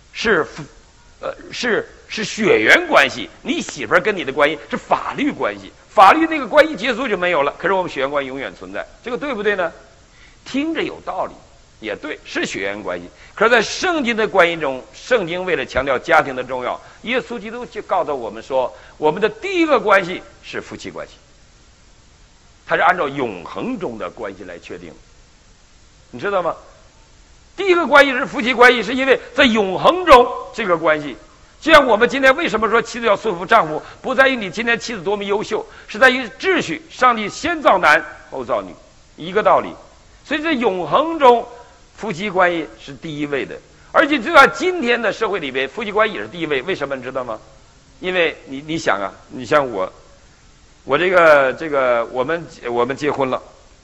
是血缘关系，你媳妇儿跟你的关系是法律关系，法律那个关系结束就没有了，可是我们血缘关系永远存在，这个对不对呢？听着有道理，也对，是血缘关系。可是在圣经的关系中，圣经为了强调家庭的重要，耶稣基督就告诉我们说，我们的第一个关系是夫妻关系，它是按照永恒中的关系来确定，你知道吗？第一个关系是夫妻关系，是因为在永恒中这个关系，就像我们今天为什么说妻子要顺服丈夫，不在于你今天妻子多么优秀，是在于秩序，上帝先造男后造女，一个道理。所以在永恒中，夫妻关系是第一位的，而且就在今天的社会里边，夫妻关系也是第一位。为什么你知道吗？因为你想啊，你像我这个我们结婚了，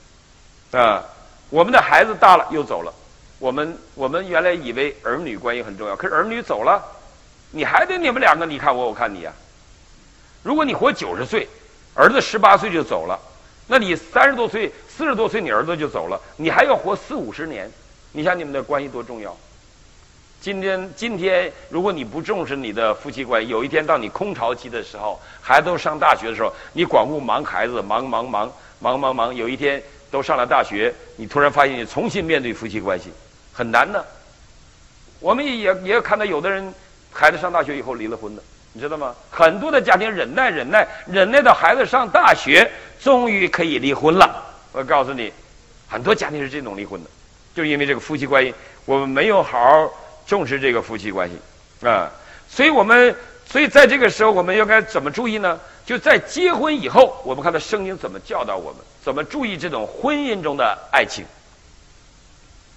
我们的孩子大了又走了，我们原来以为儿女关系很重要，可是儿女走了，你还得你们2个你看我我看你啊。如果你活90岁，儿子18岁就走了，那你30多岁40多岁你儿子就走了，你还要活40-50年，你想你们的关系多重要。今天如果你不重视你的夫妻关系，有一天到你空巢期的时候，孩子都上大学的时候，你光顾忙孩子，忙，有一天都上了大学，你突然发现你重新面对夫妻关系很难的。我们也看到有的人孩子上大学以后离了婚的，你知道吗？很多的家庭忍耐到孩子上大学，终于可以离婚了。我告诉你，很多家庭是这种离婚的，就是因为这个夫妻关系，我们没有好好重视这个夫妻关系所以在这个时候我们应该怎么注意呢？就在结婚以后，我们看到圣经怎么教导我们，怎么注意这种婚姻中的爱情。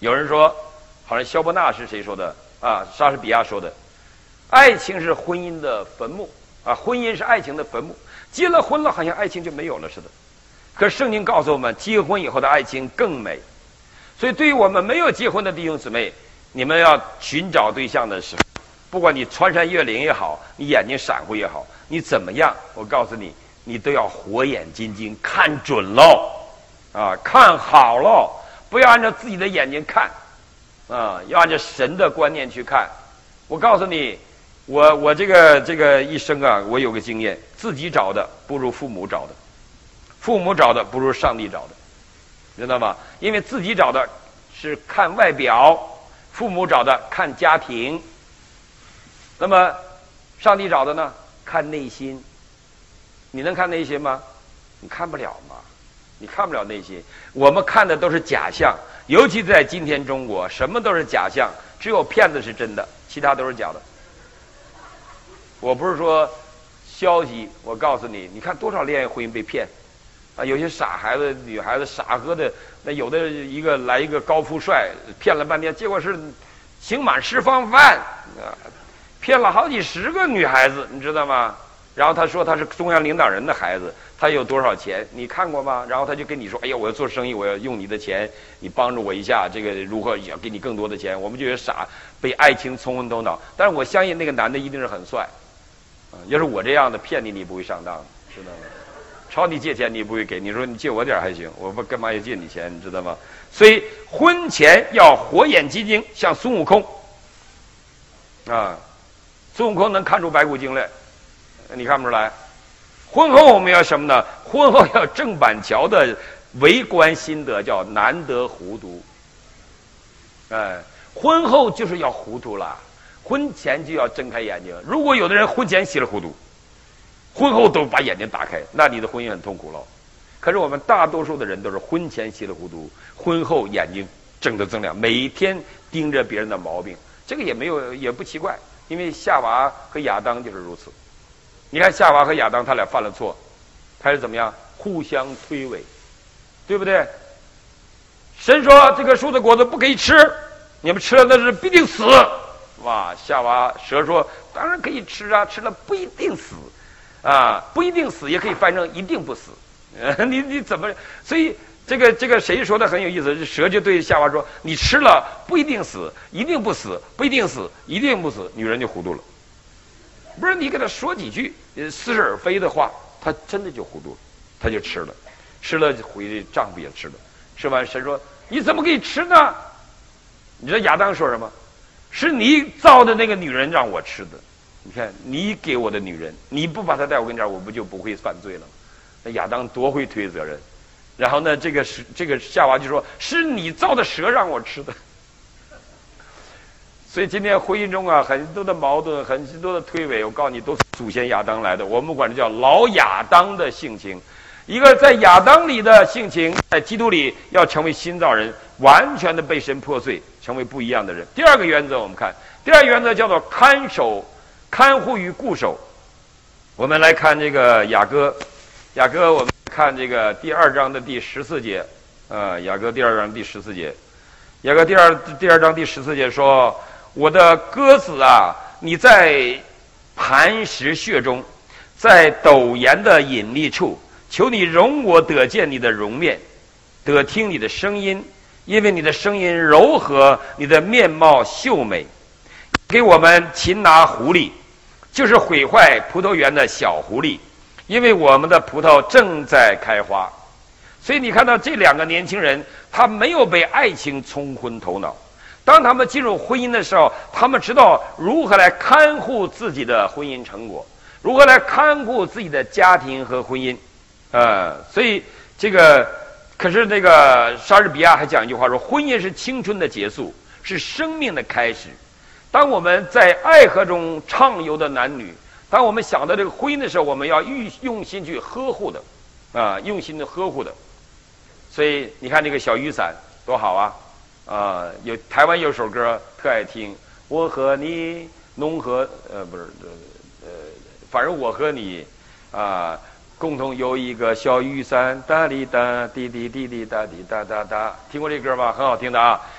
有人说，好像萧伯纳是谁说的啊？莎士比亚说的，爱情是婚姻的坟墓啊，婚姻是爱情的坟墓。结了婚了，好像爱情就没有了似的。可圣经告诉我们，结婚以后的爱情更美。所以，对于我们没有结婚的弟兄姊妹，你们要寻找对象的时候，不管你穿山越岭也好，你眼睛闪乎也好，你怎么样，我告诉你，你都要火眼金睛，看准喽，啊，看好喽，不要按照自己的眼睛看，啊，要按照神的观念去看。我告诉你，我这个一生啊，我有个经验，自己找的不如父母找的，父母找的不如上帝找的，知道吗？因为自己找的是看外表，父母找的看家庭，那么上帝找的呢，看内心。你能看内心吗？你看不了嘛，你看不了内心。我们看的都是假象，尤其在今天中国，什么都是假象，只有骗子是真的，其他都是假的。我不是说消息，我告诉你，你看多少恋爱婚姻被骗啊！有些傻孩子、女孩子傻呵的，那有的来一个高富帅，骗了半天，结果是刑满释放犯啊，骗了好几十个女孩子，你知道吗？然后他说他是中央领导人的孩子，他有多少钱？你看过吗？然后他就跟你说：“哎呀，我要做生意，我要用你的钱，你帮助我一下，这个如何要给你更多的钱？”我们就有傻，被爱情冲昏头脑。但是我相信那个男的一定是很帅，要是我这样的骗你，你不会上当，知道吗？朝你借钱你不会给，你说你借我点还行，我不干嘛要借你钱，你知道吗？所以婚前要火眼金睛，像孙悟空啊，孙悟空能看出白骨精来。你看不出来？婚后我们要什么呢？婚后要郑板桥的为官心得，叫难得糊涂。婚后就是要糊涂了，婚前就要睁开眼睛。如果有的人婚前稀里糊涂，婚后都把眼睛打开，那你的婚姻很痛苦了。可是我们大多数的人都是婚前稀里糊涂，婚后眼睛睁得锃亮，每天盯着别人的毛病。这个也不奇怪，因为夏娃和亚当就是如此。你看夏娃和亚当他俩犯了错，他是怎么样？互相推诿，对不对？神说这个树的果子不可以吃，你们吃了那是必定死。哇，夏娃蛇说当然可以吃啊，吃了不一定死啊，不一定死也可以翻成一定不死。你怎么？所以这个谁说的很有意思？蛇就对夏娃说：“你吃了不一定死，一定不死，不一定死，一定不死。”女人就糊涂了。不是你给他说几句似是而非的话，他真的就糊涂了，他就吃了，吃了回去丈夫也吃了，吃完神说：“你怎么可以吃呢？”你知道亚当说什么？是你造的那个女人让我吃的。你看你给我的女人，你不把她带我跟前，我不就不会犯罪了吗？那亚当多会推责任。然后呢，这个夏娃就说：“是你造的蛇让我吃的。”所以今天婚姻中啊，很多的矛盾，很多的推诿，我告诉你，都是祖先亚当来的。我们管这叫老亚当的性情。一个在亚当里的性情，在基督里要成为新造人，完全的被神破碎，成为不一样的人。第二个原则，我们看第二个原则叫做看护与固守。我们来看这个雅歌，我们看这个第2章的第14节，雅歌第2章第14节，雅歌第二章第14节说。我的鸽子啊，你在磐石穴中，在陡岩的隐秘处，求你容我得见你的容面，得听你的声音，因为你的声音柔和，你的面貌秀美。给我们擒拿狐狸，就是毁坏葡萄园的小狐狸，因为我们的葡萄正在开花。所以你看到这两个年轻人，他没有被爱情冲昏头脑。当他们进入婚姻的时候，他们知道如何来看护自己的婚姻成果，如何来看护自己的家庭和婚姻，所以可是那个莎士比亚还讲一句话说，婚姻是青春的结束，是生命的开始。当我们在爱河中畅游的男女，当我们想到这个婚姻的时候，我们要用心去呵护的，用心的呵护的。所以你看这个小雨伞多好啊！台湾有首歌特爱听，我和你农河反正我和你共同有一个小雨伞，哒哩哒滴滴滴滴哒滴哒哒哒，听过这歌吗？很好听的啊！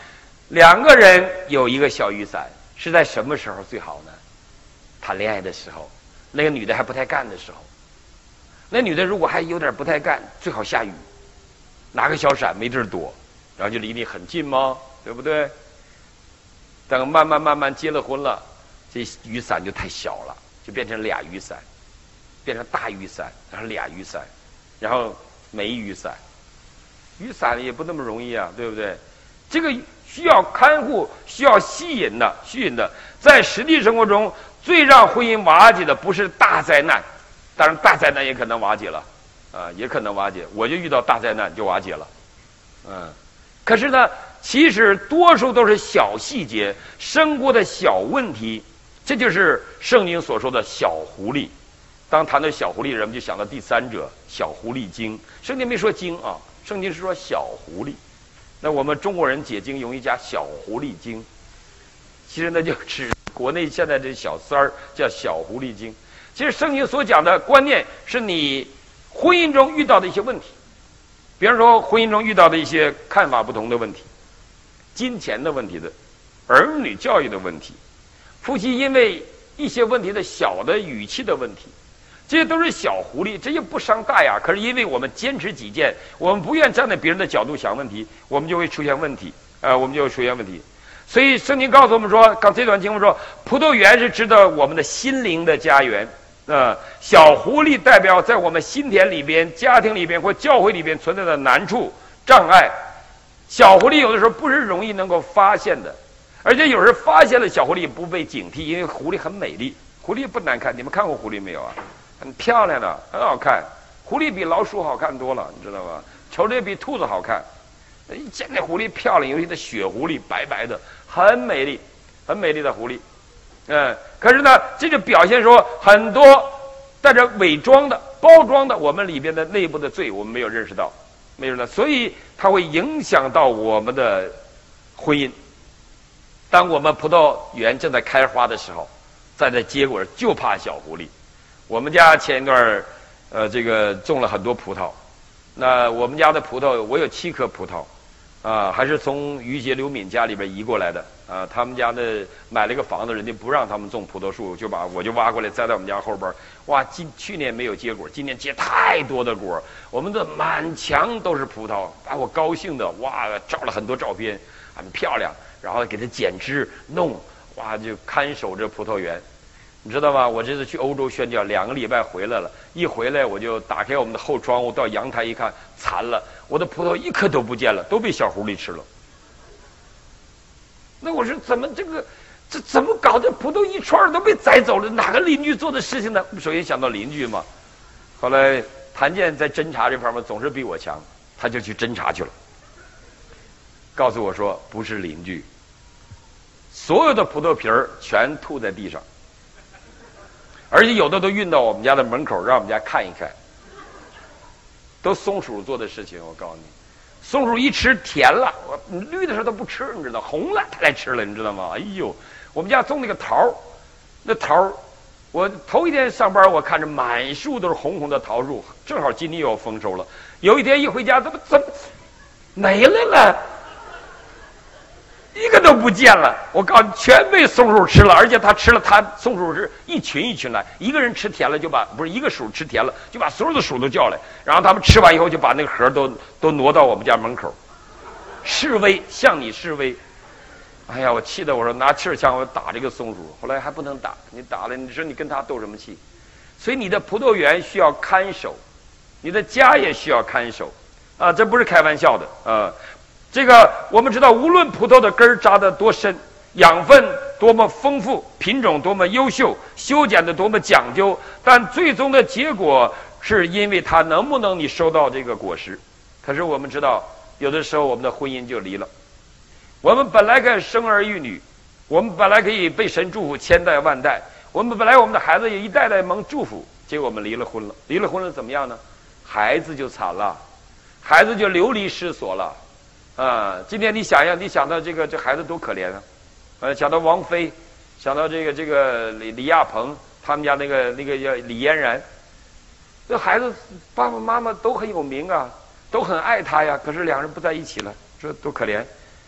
两个人有一个小雨伞，是在什么时候最好呢？谈恋爱的时候，那个女的还不太干的时候。那女的如果还有点不太干，最好下雨，拿个小伞没地儿躲，然后就离你很近吗？对不对？等慢慢结了婚了，这雨伞就太小了，就变成俩雨伞，变成大雨伞，然后俩雨伞，然后没雨伞。雨伞也不那么容易啊，对不对？这个需要看护，需要吸引的。在实际生活中，最让婚姻瓦解的不是大灾难，当然大灾难也可能瓦解了，也可能瓦解。我就遇到大灾难就瓦解了，可是呢，其实多数都是小细节、生活的小问题，这就是圣经所说的小狐狸。当谈到小狐狸，人们就想到第三者小狐狸精。圣经没说精啊，圣经是说小狐狸。那我们中国人解经容易加小狐狸精，其实那就指国内现在这小三儿叫小狐狸精。其实圣经所讲的观念是你婚姻中遇到的一些问题，比方说婚姻中遇到的一些看法不同的问题，金钱的问题的，儿女教育的问题，夫妻因为一些问题的小的语气的问题，这些都是小狐狸，这些不伤大雅。可是因为我们坚持己见，我们不愿站在别人的角度想问题，我们就会出现问题。所以圣经告诉我们说，刚这段经文说，葡萄园是指的我们的心灵的家园。小狐狸代表在我们心田里边、家庭里边或教会里边存在的难处、障碍。小狐狸有的时候不是容易能够发现的，而且有时候发现了小狐狸不被警惕，因为狐狸很美丽，狐狸不难看。你们看过狐狸没有啊？很漂亮的，很好看。狐狸比老鼠好看多了，你知道吗？瞅着也比兔子好看。一见那狐狸漂亮，尤其那雪狐狸，白白的，很美丽，很美丽的狐狸。可是呢，这就表现说很多带着伪装的、包装的，我们里边的内部的罪，我们没有认识到，所以它会影响到我们的婚姻。当我们葡萄园正在开花的时候，在这结果就怕小狐狸。我们家前一段这个种了很多葡萄，那我们家的葡萄，我有7棵葡萄，还是从于杰刘敏家里边移过来的。他们家的买了一个房子，人家不让他们种葡萄树，我就挖过来栽在我们家后边。哇，去年没有结果，今年结太多的果，我们的满墙都是葡萄，把我高兴的哇，照了很多照片，很漂亮，然后给它剪枝弄，哇，就看守着葡萄园。你知道吗？我这次去欧洲宣教2个礼拜回来了，一回来我就打开我们的后窗户到阳台一看，残了，我的葡萄一颗都不见了，都被小狐狸吃了。那我说这怎么搞的？葡萄一串都被摘走了，哪个邻居做的事情呢？首先想到邻居嘛。后来谭健在侦查这方面总是比我强，他就去侦查去了，告诉我说不是邻居，所有的葡萄皮儿全吐在地上。而且有的都运到我们家的门口，让我们家看一看。都松鼠做的事情，我告诉你，松鼠一吃甜了，绿的时候它不吃，你知道，红了它来吃了，你知道吗？哎呦，我们家种那个桃，那桃，我头一天上班，我看着满树都是红红的桃树，正好今年又要丰收了。有一天一回家，怎么没了？一个都不见了，我告诉你，全被松鼠吃了，而且它吃了，松鼠是一群一群来，一个人吃甜了不是一个鼠吃甜了，就把所有的鼠都叫来，然后他们吃完以后就把那个盒都挪到我们家门口，示威，向你示威。哎呀，我气得我说拿气儿枪我打这个松鼠，后来还不能打，你打了，你说你跟他斗什么气？所以你的葡萄园需要看守，你的家也需要看守啊，这不是开玩笑的啊。这个我们知道，无论葡萄的根扎得多深，养分多么丰富，品种多么优秀，修剪的多么讲究，但最终的结果是因为它能不能你收到这个果实。可是我们知道，有的时候我们的婚姻就离了。我们本来可以生儿育女，我们本来可以被神祝福千代万代，我们的孩子也一代代蒙祝福，结果我们离了婚了。离了婚了怎么样呢？孩子就惨了，孩子就流离失所了。今天你想到这孩子多可怜啊！想到王菲，想到这个李亚鹏，他们家那个叫李嫣然，这孩子爸爸妈妈都很有名啊，都很爱他呀，可是两人不在一起了，这多可怜！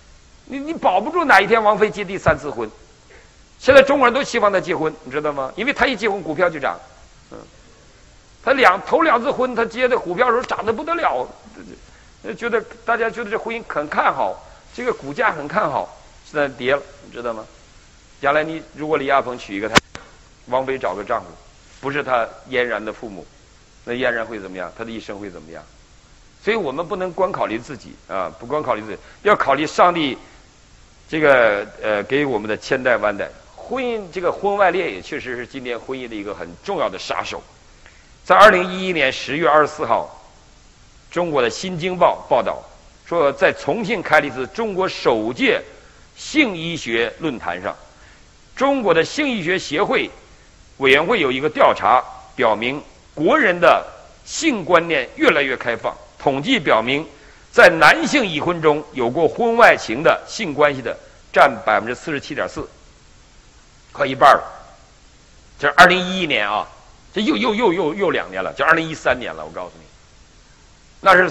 你保不住哪一天王菲结第3次婚。现在中国人都希望她结婚，你知道吗？因为她一结婚，股票就涨。她头2次婚，她结的股票时候涨得不得了，觉得大家觉得这婚姻很看好，这个股价很看好，现在跌了，你知道吗？将来你如果李亚鹏娶一个王菲找个丈夫，不是她嫣然的父母，那嫣然会怎么样？她的一生会怎么样？所以我们不能光考虑自己啊，不光考虑自己，要考虑上帝这个给我们的千代万代。婚姻这个婚外恋也确实是今天婚姻的一个很重要的杀手。在2011年10月24号，中国的《新京报》报道说，在重庆开了一次中国首届性医学论坛上，中国的性医学协会委员会有一个调查，表明国人的性观念越来越开放。统计表明，在男性已婚中有过婚外情的性关系的占47.4%，快一半了。这是2011年啊，这又2年了，就2013年了。我告诉你，那是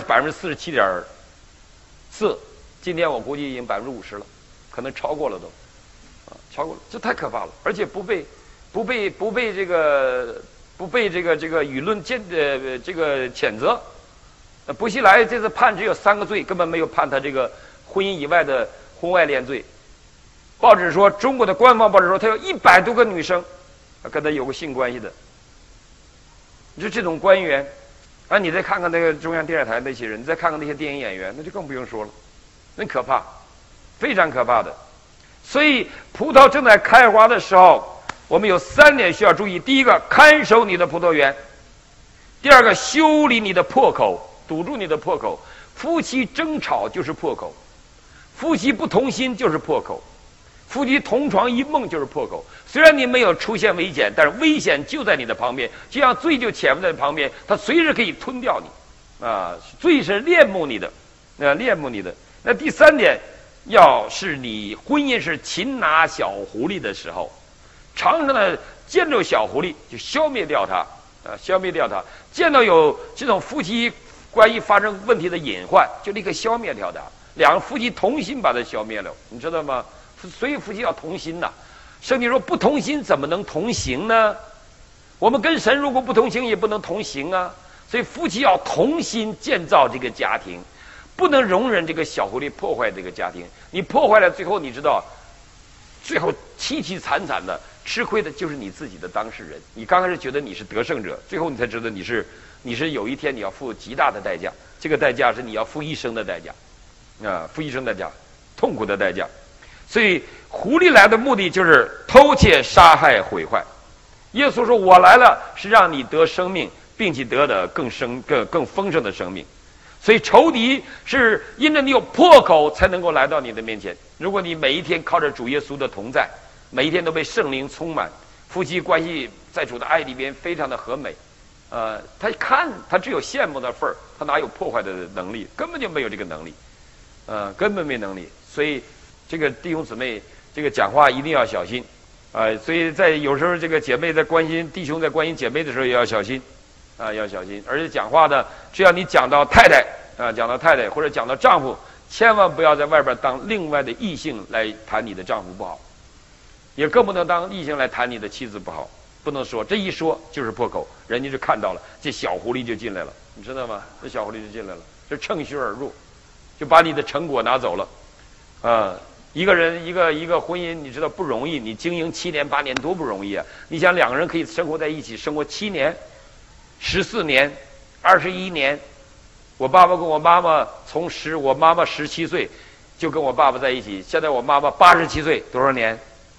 47.4%，今天我估计已经50%了，可能超过了都，超过了，这太可怕了，而且不被这个舆论这个谴责。薄熙来这次判只有3个罪，根本没有判他这个婚姻以外的婚外恋罪。报纸说，中国的官方报纸说，他有100多个女生跟他有过性关系的。你说这种官员啊，你再看看那个中央电视台那些人，你再看看那些电影演员，那就更不用说了，很可怕，非常可怕的。所以葡萄正在开花的时候，我们有3点需要注意：第一个，看守你的葡萄园；第二个，修理你的破口，堵住你的破口。夫妻争吵就是破口，夫妻不同心就是破口，夫妻同床一梦就是破口。虽然你没有出现危险，但是危险就在你的旁边，就像罪就潜伏在旁边，它随时可以吞掉你啊！罪是恋慕你的，恋慕你的。那第3点，要是你婚姻是擒拿小狐狸的时候，常常的见着小狐狸就消灭掉它，消灭掉它。见到有这种夫妻关系发生问题的隐患，就立刻消灭掉它。两个夫妻同心把它消灭了，你知道吗？所以夫妻要同心呐。圣经说不同心怎么能同行呢？我们跟神如果不同行，也不能同行啊。所以夫妻要同心建造这个家庭，不能容忍这个小狐狸破坏这个家庭。你破坏了，最后你知道，最后凄凄惨惨的，吃亏的就是你自己的当事人。你刚开始觉得你是得胜者，最后你才知道你是有一天你要付极大的代价，这个代价是你要付一生的代价，付一生代价，痛苦的代价。所以狐狸来的目的就是偷窃、杀害、毁坏。耶稣说：“我来了是让你得生命，并且得的更丰盛的生命。”所以仇敌是因着你有破口才能够来到你的面前。如果你每一天靠着主耶稣的同在，每一天都被圣灵充满，夫妻关系在主的爱里边非常的和美，他只有羡慕的份儿，他哪有破坏的能力？根本就没有这个能力，根本没能力。所以这个弟兄姊妹，这个讲话一定要小心，所以在有时候这个姐妹在关心弟兄在关心姐妹的时候也要小心，要小心。而且讲话呢，只要你讲到太太或者讲到丈夫，千万不要在外边当另外的异性来谈你的丈夫不好，也更不能当异性来谈你的妻子不好。不能说，这一说就是破口，人家就看到了，这小狐狸就进来了，你知道吗？这小狐狸就进来了，就趁虚而入，就把你的成果拿走了。一个人一个婚姻，你知道不容易，你经营7年8年多不容易啊！你想2个人可以生活在一起，生活7年、14年、21年。我爸爸跟我妈妈我妈妈17岁就跟我爸爸在一起，现在我妈妈87岁，多少年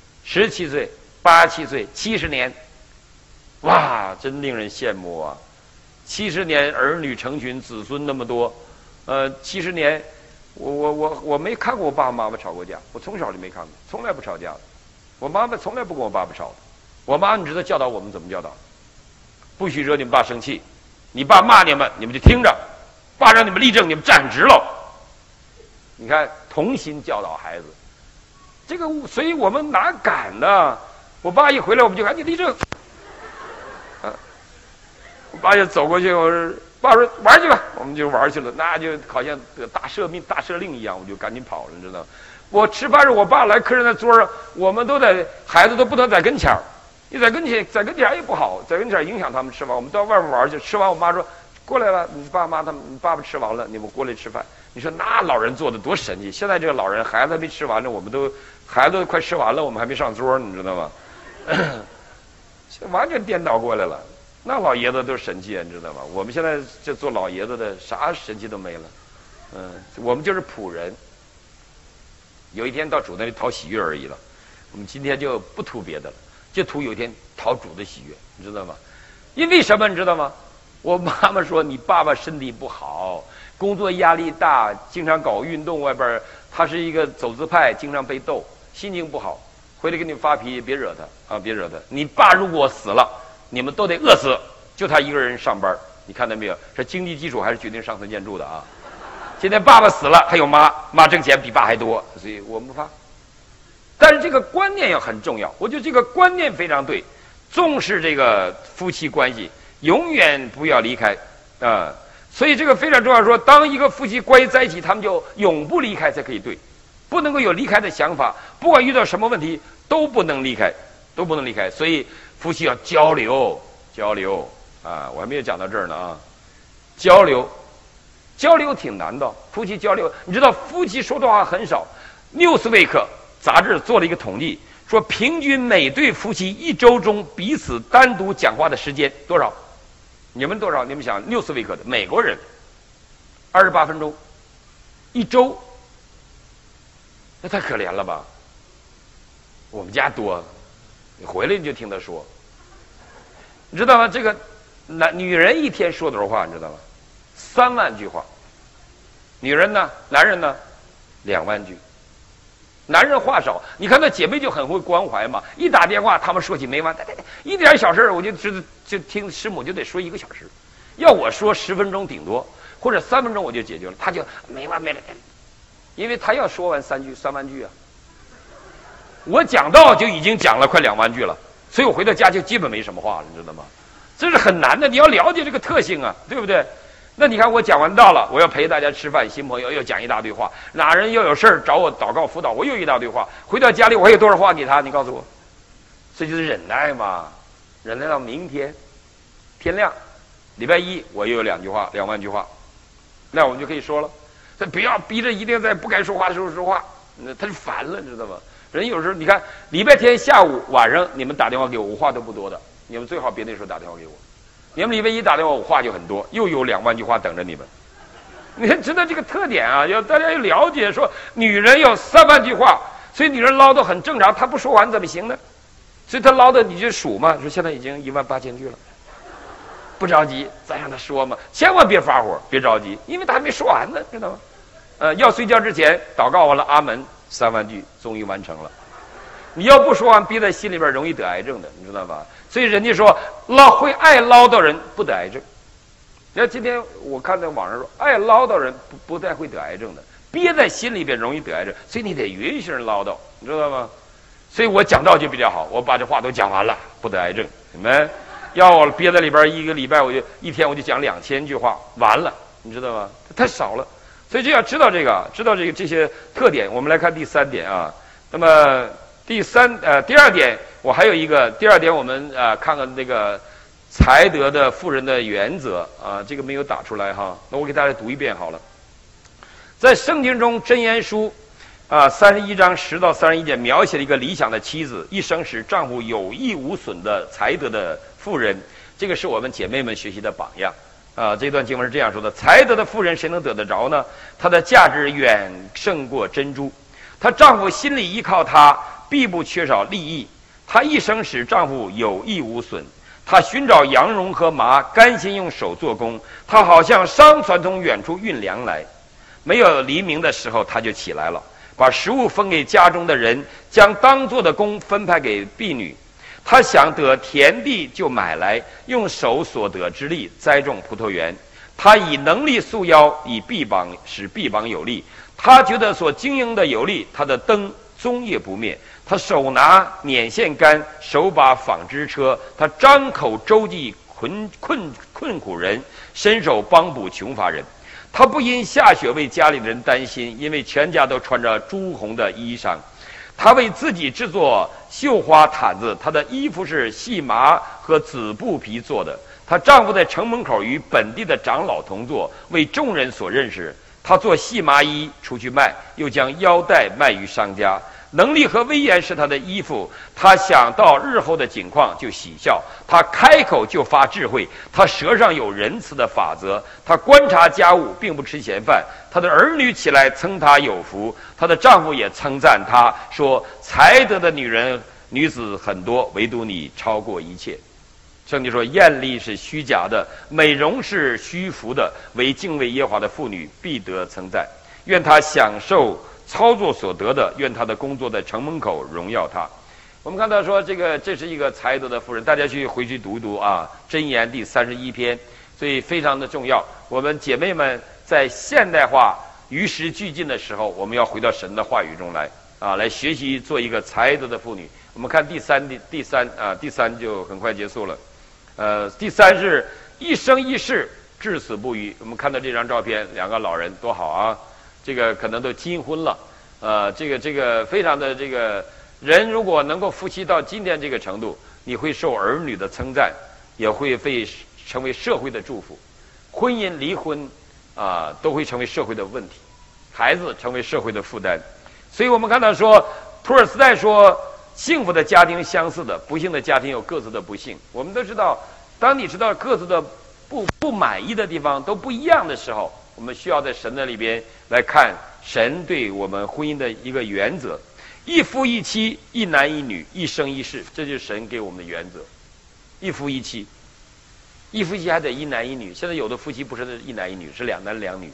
？17岁、87岁，70年，哇，真令人羡慕啊！70年儿女成群，子孙那么多，70年。我没看过我爸爸妈妈吵过架，我从小就没看过，从来不吵架的。我妈妈从来不跟我爸爸吵的。我妈你知道教导我们怎么教导？不许惹你们爸生气，你爸骂你们，你们就听着；爸让你们立正，你们站直喽。你看，同心教导孩子，这个所以我们哪敢呢？我爸一回来，我们就赶紧立正。我爸就走过去，我说。爸说玩去吧，我们就玩去了，那就好像大赦令一样，我就赶紧跑了，你知道。 我吃饭时我爸来客人在桌上，我们都在，孩子都不能在跟前儿，你在跟前也不好，在跟前影响他们吃饭。我们到外面玩去，吃完我妈说过来了，你爸妈他们，你爸爸吃完了，你们过来吃饭。你说那老人做的多神气！现在这个老人孩子还没吃完呢，孩子都快吃完了，我们还没上桌，你知道吗？完全颠倒过来了。那老爷子都是神气，你知道吗？我们现在这做老爷子的啥神气都没了。我们就是仆人。有一天到主那里讨喜悦而已了。我们今天就不图别的了，就图有一天讨主的喜悦，你知道吗？因为什么你知道吗？我妈妈说你爸爸身体不好，工作压力大，经常搞运动，外边他是一个走资派，经常被斗，心情不好，回来给你发脾气，别惹他啊，别惹他。你爸如果死了，你们都得饿死，就他一个人上班，你看到没有？这经济基础还是决定上层建筑的啊。现在爸爸死了，还有妈挣钱比爸还多，所以我们不怕。但是这个观念要很重要，我觉得这个观念非常对，重视这个夫妻关系，永远不要离开啊。所以这个非常重要，说当一个夫妻关系在一起，他们就永不离开才可以对，不能够有离开的想法，不管遇到什么问题都不能离开，都不能离开。所以夫妻要交流啊，我还没有讲到这儿呢啊，交流挺难的，夫妻交流，你知道夫妻说的话很少。纽斯威克杂志做了一个统计，说平均每对夫妻一周中彼此单独讲话的时间多少？你们多少？你们想，纽斯威克的美国人28分钟一周，那太可怜了吧？我们家多，你回来你就听他说，你知道吗？这个女人一天说多少话？你知道吗？3万句话。女人呢？男人呢？2万句。男人话少，你看那姐妹就很会关怀嘛，一打电话他们说起没完，一点小事我就听师母就得说1个小时，要我说10分钟顶多，或者3分钟我就解决了，他就没完没了，因为他要说完3万句啊。我讲到就已经讲了快2万句了，所以我回到家就基本没什么话了，你知道吗？这是很难的，你要了解这个特性啊，对不对？那你看我讲完道了，我要陪大家吃饭，新朋友又讲一大堆话，哪人又有事儿找我祷告辅导，我又一大堆话，回到家里我还有多少话给他？你告诉我，这就是忍耐嘛，忍耐到明天天亮，礼拜一我又有2万句话，那我们就可以说了。这不要逼着一定在不该说话的时候说话，他就烦了，你知道吗？人有时候你看礼拜天下午晚上你们打电话给我，我话都不多的，你们最好别那时候打电话给我。你们礼拜一打电话，我话就很多，又有2万句话等着你们。你知道这个特点啊，大家要了解，说女人有3万句话，所以女人唠叨很正常，她不说完怎么行呢？所以她唠叨你就数嘛，说现在已经18000句了，不着急，再让她说嘛，千万别发火，别着急，因为她还没说完呢，知道吗？要睡觉之前祷告完了，阿门，3万句终于完成了。你要不说完，憋在心里边容易得癌症的，你知道吧？所以人家说会爱唠叨人不得癌症。你看今天我看在网上说，爱唠叨人不太会得癌症的，憋在心里边容易得癌症，所以你得允许人唠叨，你知道吗？所以我讲道就比较好，我把这话都讲完了，不得癌症。你们要我憋在里边1个礼拜，一天我就讲2000句话，完了，你知道吗？太少了，所以就要知道这些特点。我们来看第3点啊，那么。第2点，我还有一个第2点，我们看看那个才德的妇人的原则啊，这个没有打出来哈，那我给大家读一遍好了。在圣经中，箴言书31章10到31节描写了一个理想的妻子，一生使丈夫有益无损的才德的妇人，这个是我们姐妹们学习的榜样啊。这段经文是这样说的：才德的妇人谁能得得着呢？她的价值远胜过珍珠，她丈夫心里依靠她，必不缺少利益，她一生使丈夫有益无损。她寻找羊绒和麻，甘心用手做工。她好像商船从远处运粮来，没有黎明的时候，她就起来了，把食物分给家中的人，将当做的工分派给婢女。她想得田地就买来，用手所得之力栽种葡萄园。她以能力束腰，以臂膀使臂膀有力。她觉得所经营的有力，她的灯终夜不灭。他手拿捻线杆，手把纺织车，他张口周济困苦人，伸手帮补穷乏人。 他不因下雪为家里的人担心，因为全家都穿着朱红的衣裳。他为自己制作绣花毯子，她的衣服是细麻和紫布皮做的。她丈夫在城门口与本地的长老同坐，为众人所认识。她做细麻衣出去卖，又将腰带卖于商家。能力和威严是他的衣服，他想到日后的景况就喜笑，他开口就发智慧，他舌上有仁慈的法则，他观察家务并不吃闲饭，他的儿女起来称他有福，他的丈夫也称赞他说，才德的女子很多，唯独你超过一切。圣经说，艳丽是虚假的，美容是虚浮的，唯敬畏耶和华的妇女必得称赞。愿他享受操作所得的，愿他的工作在城门口荣耀他。我们看到说，这是一个才德的妇人，大家回去读一读啊，箴言第31篇，所以非常的重要。我们姐妹们在现代化与时俱进的时候，我们要回到神的话语中来啊，来学习做一个才德的妇女。我们看第三就很快结束了。第三是一生一世，至死不渝。我们看到这张照片，两个老人多好啊！这个可能都金婚了，这个非常的这个人，如果能够夫妻到今天这个程度，你会受儿女的称赞，也会成为社会的祝福。婚姻离婚都会成为社会的问题，孩子成为社会的负担。所以我们看到说，托尔斯泰说，幸福的家庭相似的，不幸的家庭有各自的不幸。我们都知道，当你知道各自的不满意的地方都不一样的时候，我们需要在神的里边来看神对我们婚姻的一个原则：一夫一妻，一男一女，一生一世，这就是神给我们的原则。一夫一妻，一夫一妻还得一男一女。现在有的夫妻不是一男一女，是两男两女。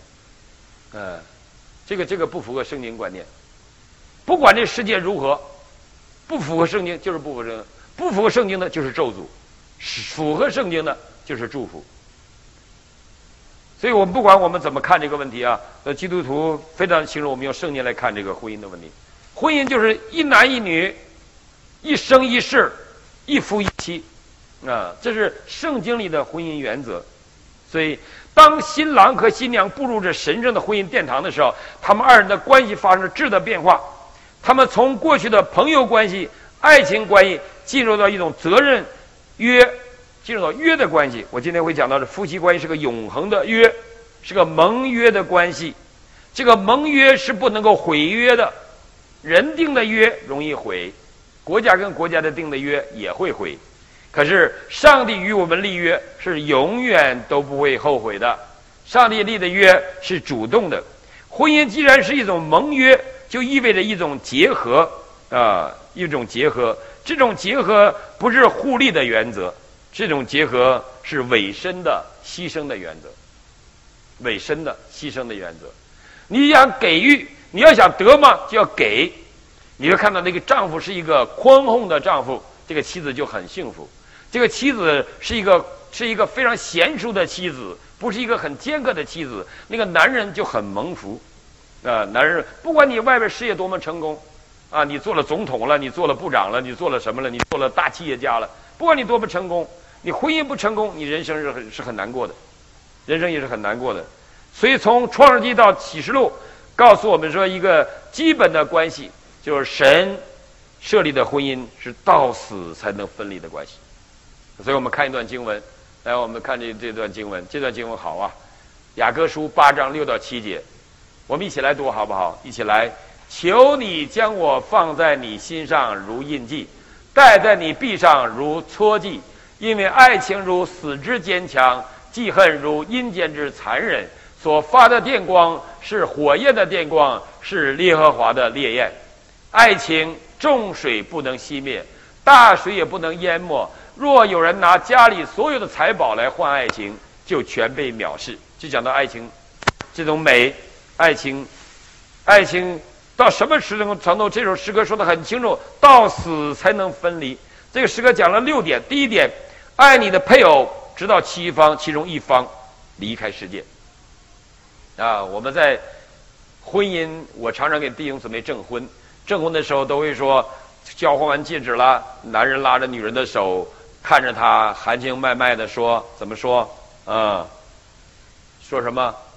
这个不符合圣经观念。不管这世界如何，不符合圣经就是不符合圣经，不符合圣经的就是咒诅，符合圣经的就是祝福。所以我们不管我们怎么看这个问题啊，基督徒非常清楚，我们用圣经来看这个婚姻的问题。婚姻就是一男一女，一生一世，一夫一妻，这是圣经里的婚姻原则。所以当新郎和新娘步入这神圣的婚姻殿堂的时候，他们二人的关系发生了质的变化，他们从过去的朋友关系、爱情关系进入到一种责任约，进入到约的关系。我今天会讲到的夫妻关系是个永恒的约，是个盟约的关系。这个盟约是不能够毁约的，人定的约容易毁，国家跟国家的定的约也会毁。可是上帝与我们立约是永远都不会后悔的，上帝立的约是主动的。婚姻既然是一种盟约，就意味着一种结合一种结合。这种结合不是互利的原则，这种结合是委身的牺牲的原则，委身的牺牲的原则。你想给予，你要想得嘛，就要给。你会看到那个丈夫是一个宽宏的丈夫，这个妻子就很幸福。这个妻子是一个非常贤淑的妻子，不是一个很尖刻的妻子，那个男人就很蒙福。男人不管你外边事业多么成功你做了总统了，你做了部长了，你做了什么了，你做了大企业家了，不管你多么成功，你婚姻不成功，你人生是很难过的，人生也是很难过的。所以从创世纪到启示录告诉我们说，一个基本的关系就是神设立的婚姻是到死才能分离的关系。所以我们看一段经文，来，我们看这段经文，这段经文好啊，雅各书8章6到7节，我们一起来读好不好？一起来。求你将我放在你心上如印记，戴在你臂上如戳记，因为爱情如死之坚强，记恨如阴间之残忍。所发的电光是火焰的电光，是耶和华的烈焰。爱情重水不能熄灭，大水也不能淹没。若有人拿家里所有的财宝来换爱情，就全被藐视。就讲到爱情这种美，爱情到什么程度？这首诗歌说得很清楚，到死才能分离。这个诗歌讲了6点。第一点，爱你的配偶直到其中一方离开世界。我们在婚姻，我常常给弟兄姊妹证婚的时候都会说，交换完戒指了，男人拉着女人的手，看着她含情脉脉的说，怎么说？说什么？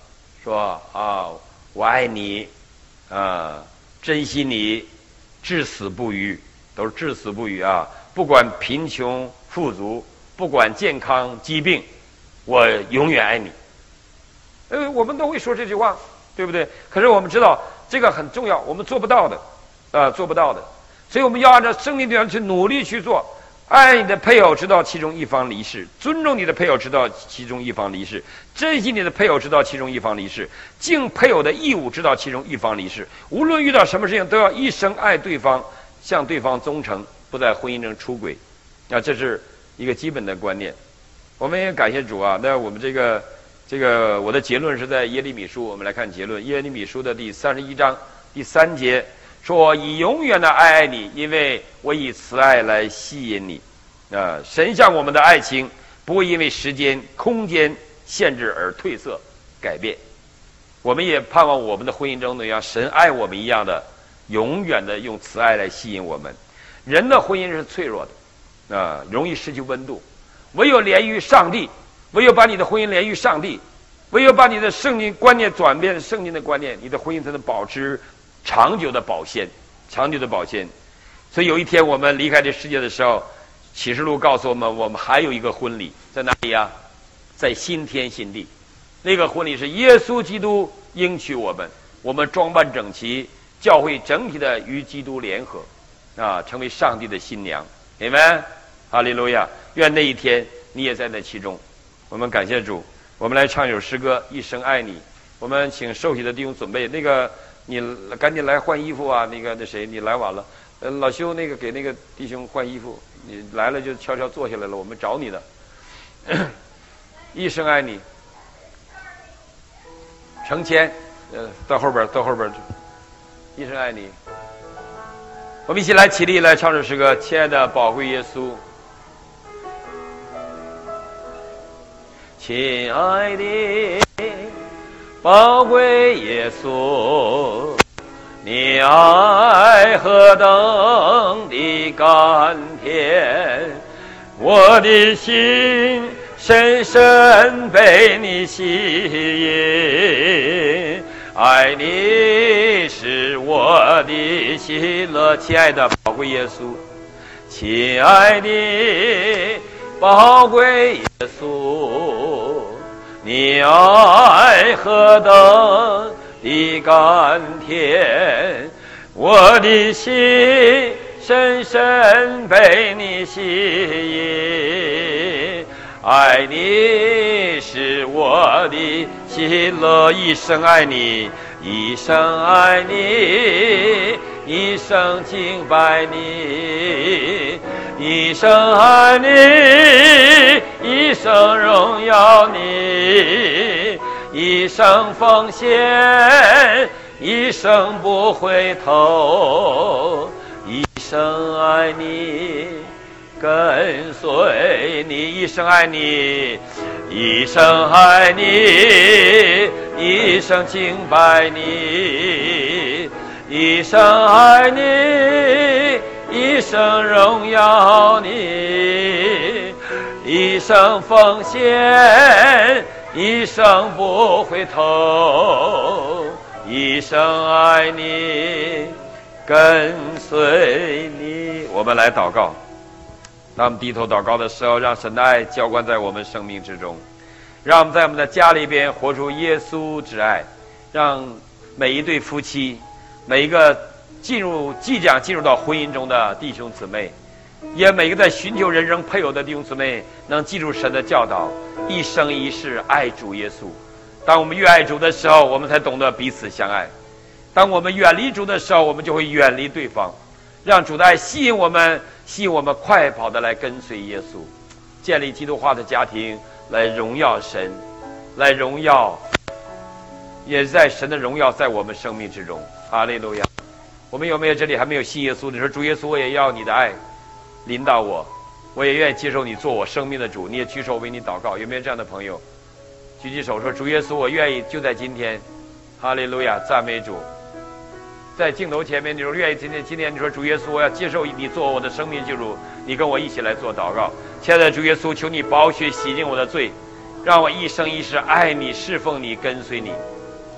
说啊，我爱你，珍惜你，至死不渝，都是至死不渝啊！不管贫穷富足，不管健康疾病，我永远爱你。我们都会说这句话，对不对？可是我们知道这个很重要，我们做不到的，做不到的。所以我们要按照生命的去努力去做。爱你的配偶，直到其中一方离世；尊重你的配偶，直到其中一方离世；珍惜你的配偶，直到其中一方离世；尽配偶的义务，直到其中一方离世。无论遇到什么事情，都要一生爱对方，向对方忠诚，不在婚姻中出轨。这是一个基本的观念。我们也感谢主啊！那我们这个我的结论是在耶利米书，我们来看结论。耶利米书的第31章第3节。说以永远的爱你，因为我以慈爱来吸引你。神向我们的爱情不会因为时间、空间限制而褪色、改变。我们也盼望我们的婚姻中能像神爱我们一样的，永远的用慈爱来吸引我们。人的婚姻是脆弱的，容易失去温度。唯有连于上帝，唯有把你的婚姻连于上帝，唯有把你的圣经观念转变圣经的观念，你的婚姻才能保持长久的保鲜，长久的保鲜。所以有一天我们离开这世界的时候，启示录告诉我们，我们还有一个婚礼，在哪里啊？在新天新地。那个婚礼是耶稣基督应许我们，我们装扮整齐，教会整体的与基督联合，成为上帝的新娘。阿们，哈利路亚！愿那一天你也在那其中。我们感谢主，我们来唱一首诗歌《一生爱你》。我们请受洗的弟兄准备那个。你赶紧来换衣服啊！那谁，你来晚了。老修给那个弟兄换衣服，你来了就悄悄坐下来了，我们找你的。一生爱你，成千，到后边，一生爱你。我们一起来起立来唱这诗歌，亲爱的宝贵耶稣，亲爱的宝贵耶稣，你爱何等的甘甜，我的心深深被你吸引，爱你是我的喜乐。亲爱的宝贵耶稣，亲爱的宝贵耶稣，你爱何等的甘甜，我的心深深被你吸引，爱你是我的喜乐。一生爱你，一生爱你，一生敬拜你，一生爱你，一生荣耀你，一生奉献，一生不回头，一生爱你，跟随你，一生爱你，一生爱你，一生敬拜你，一生爱你，一生荣耀你，一生奉献，一生不回头，一生爱你，跟随你。我们来祷告。当我们低头祷告的时候，让神的爱浇灌在我们生命之中，让我们在我们的家里边活出耶稣之爱，让每一对夫妻，每一个即将进入到婚姻中的弟兄姊妹，也每个在寻求人生配偶的弟兄姊妹，能记住神的教导，一生一世爱主耶稣。当我们越爱主的时候，我们才懂得彼此相爱；当我们远离主的时候，我们就会远离对方。让主的爱吸引我们快跑的来跟随耶稣，建立基督化的家庭，来荣耀神，来荣耀，也在神的荣耀在我们生命之中。哈利路亚！我们有没有这里还没有信耶稣？你说主耶稣，我也要你的爱临到我，我也愿意接受你做我生命的主。你也举手为你祷告，有没有这样的朋友？举起手说，主耶稣，我愿意就在今天。哈利路亚！赞美主。在镜头前面，你说愿意今天你说主耶稣，我要接受你做我的生命救主，你跟我一起来做祷告。亲爱的主耶稣，求你宝血洗净我的罪，让我一生一世爱你、侍奉你、跟随你。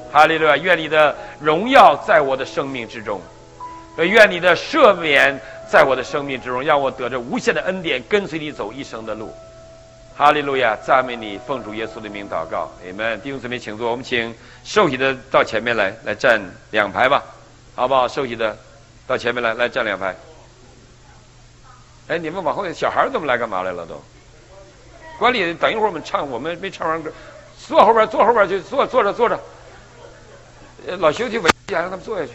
哈利路亚！愿你的荣耀在我的生命之中，愿你的赦免在我的生命之中，让我得着无限的恩典，跟随你走一生的路。哈利路亚！赞美你，奉主耶稣的名祷告，阿们。弟兄姊妹，请坐。我们请受洗的到前面来站2排吧，好不好？受洗的到前面来站2排。哎，你们往后，小孩怎么来干嘛来了都？管理等一会儿我们唱，我们没唱完歌，坐后边去，坐着。老兄去围一下，让他们坐下去。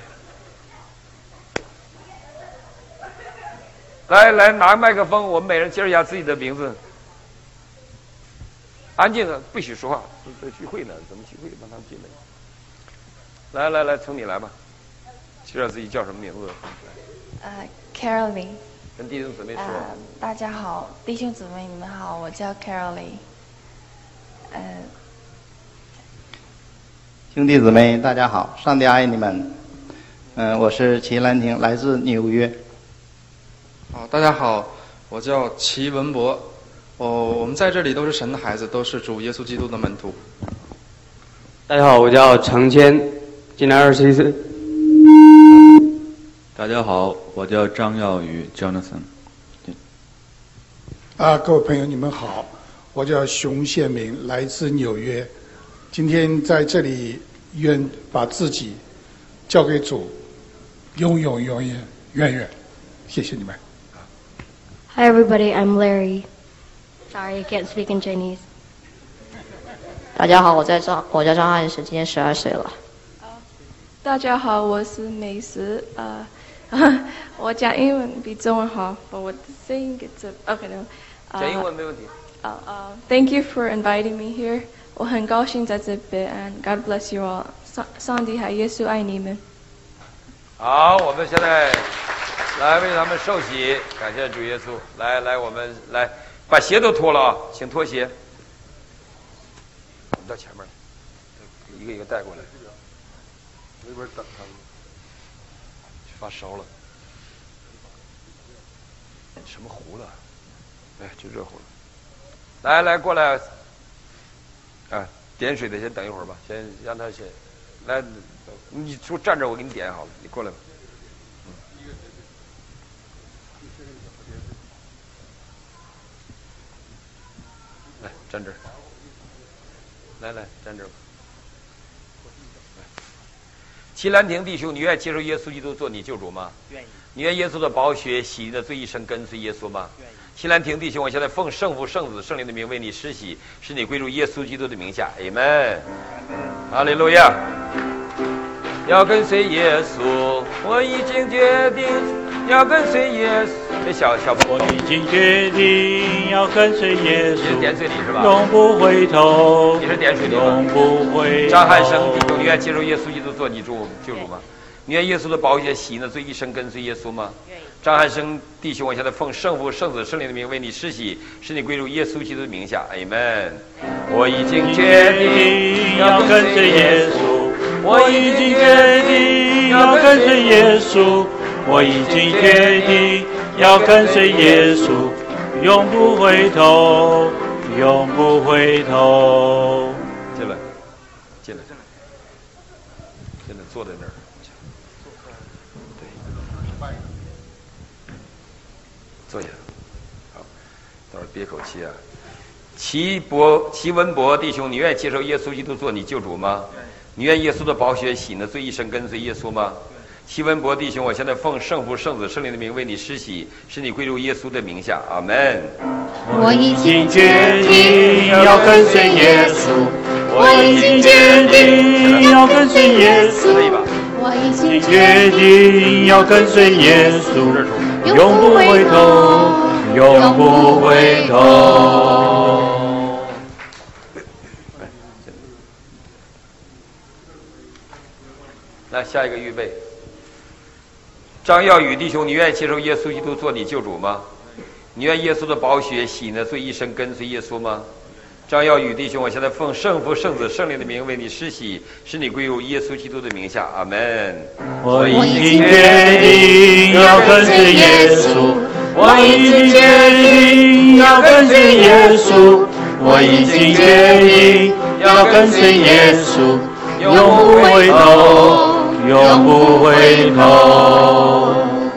来拿麦克风，我们每人介绍一下自己的名字。安静的，不许说话，这聚会呢，怎么聚会？让他们进来。来，从你来吧，介绍自己叫什么名字 ？Caroline。 跟弟兄姊妹说。 大家好，弟兄姊妹你们好，我叫 Caroline。 兄弟姊妹大家好，上帝爱你们。我是齐兰亭，来自纽约。 好，大家好，我叫齐文博。我们在这里都是神的孩子，都是主耶稣基督的门徒。 大家好，我叫程谦，今年21岁。 大家好，我叫张耀宇 Jonathan。 各位朋友，你们好，我叫熊宪明，来自纽约。今天在这里，愿把自己交给主，永远。谢谢你们。 Hi everybody, I'm Larry. Sorry, I can't speak in Chinese. 大家好，我叫张汉石，今年12岁了。 大家好，我是美食。我讲英文比中文好，我的声音给这 OK 的。 讲英文没问题。 Thank you for inviting me here. 我很高兴在这边 ，and God bless you all. 上帝和耶稣爱你们。 好，我们现在来为他们受洗，感谢主耶稣。来，我们来把鞋都脱了啊，请脱鞋。你到前面来，一个一个带过来。那边等他们，发烧了。什么糊了？哎，就热乎了。来，过来。点水的先等一会儿吧，先让他先来。你说站着，我给你点好了，你过来吧。来站这儿。来站这儿吧。齐兰亭弟兄，你愿意接受耶稣基督做你救主吗？愿意。你愿耶稣的宝血洗你的罪一生跟随耶稣吗？愿意。齐兰亭弟兄，我现在奉圣父、圣子、圣灵的名为你施洗，使你归入耶稣基督的名下。阿们。哈利路亚。要跟随耶稣，我已经决定要跟随耶稣。这小朋友， 我已经决定要跟随耶稣。 你是点水礼是吧？ 永不回头。 你是点水礼吗？ 永不回头。 张汉生弟兄，你愿接受耶稣基督做你救主吗？你愿耶稣的宝血洗呢，罪一生跟随耶稣吗？张汉生弟兄，我现在奉圣父、圣子、圣灵的名为你施洗，使你归入耶稣基督的名下。阿们。我已经决定要跟随耶稣，我已经决定要跟随耶稣，我已经决定要跟随耶稣，永不回头，永不回头。 进来，坐在那儿。坐下，好，等会儿憋口气啊。齐文博弟兄，你愿意接受耶稣基督做你救主吗？你愿耶稣的宝血洗呢，罪一生跟随耶稣吗？齐文博弟兄，我现在奉圣父、圣子、圣灵的名为你施洗，使你归入耶稣的名下。阿门。 我已经决定要跟随耶稣，我已经决定要跟随耶稣， 我已经决定要跟随耶稣，永不回头，永不回头。 来，下一个预备。张耀宇弟兄，你愿意接受耶稣基督做你救主吗？你愿耶稣的宝血洗呢，罪一生跟随耶稣吗？张耀宇弟兄，我现在奉圣父、圣子、圣灵的名为你施洗，使你归入耶稣基督的名下。阿门。 我已经决定要跟随耶稣，我已经决定要跟随耶稣，我已经决定要跟随耶稣， 永不回头，永不回头。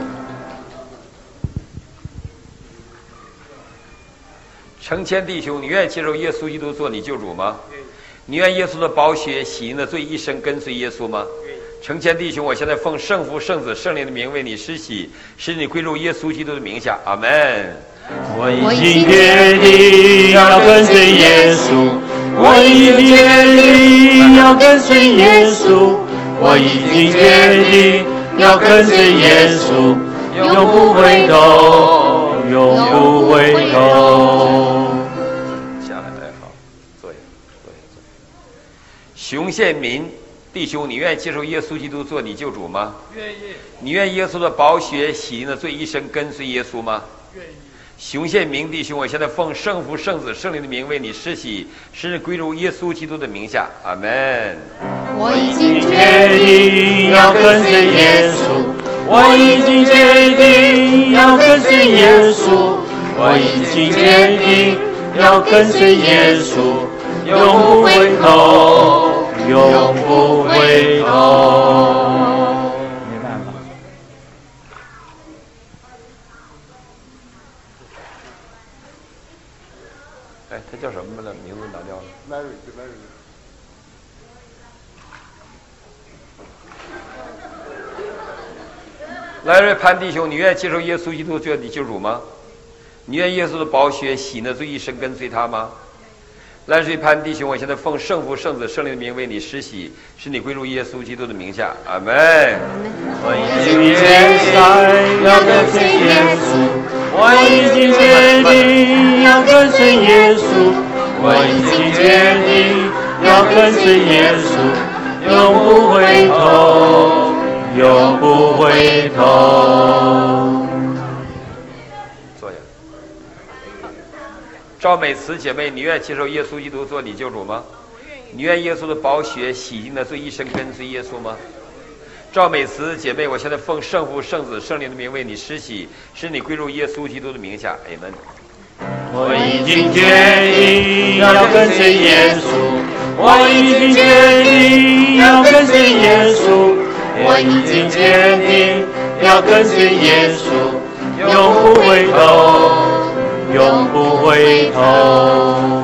成千弟兄，你愿意接受耶稣基督做你救主吗？你愿耶稣的宝血洗净的罪一生跟随耶稣吗？成千弟兄，我现在奉圣父、圣子、圣灵的名为你施洗，使你归入耶稣基督的名下。阿门。 我已经决定要跟随耶稣，我已经决定要跟随耶稣，我已经决定要跟随耶稣，永不回头，永不回头。 下来，好，坐下，坐下。熊宪民弟兄，你愿意接受耶稣基督做你救主吗？ 愿意。 你愿耶稣的宝血洗净的罪一生跟随耶稣吗？ 愿意。 熊宪明弟兄，我现在奉圣父、圣子、圣灵的名为你施洗，使你归入耶稣基督的名下。阿门。 我已经决定要跟随耶稣，我已经决定要跟随耶稣，我已经决定要跟随耶稣，永不回头，永不回头。 没办法。 哎，他叫什么了？名字拿掉了。莱瑞潘弟兄，你愿意接受耶稣基督做你救主吗？你愿耶稣的宝血洗呢罪一生跟随他吗？莱瑞潘弟兄，我现在奉圣父、圣子、圣灵的名为你施洗，使你归入耶稣基督的名下。阿门。 我已经决定要跟随耶稣，我已经决定要跟随耶稣，我已经决定要跟随耶稣，永不回头，永不回头。 坐下。赵美慈姐妹，你愿接受耶稣基督做你救主吗？你愿耶稣的宝血洗净的罪一生跟随耶稣吗？赵美慈姐妹，我现在奉圣父、圣子、圣灵的名为你施洗，使你归入耶稣基督的名下。阿门。 我已经决定要跟随耶稣，我已经决定要跟随耶稣，我已经决定要跟随耶稣，永不回头，永不回头。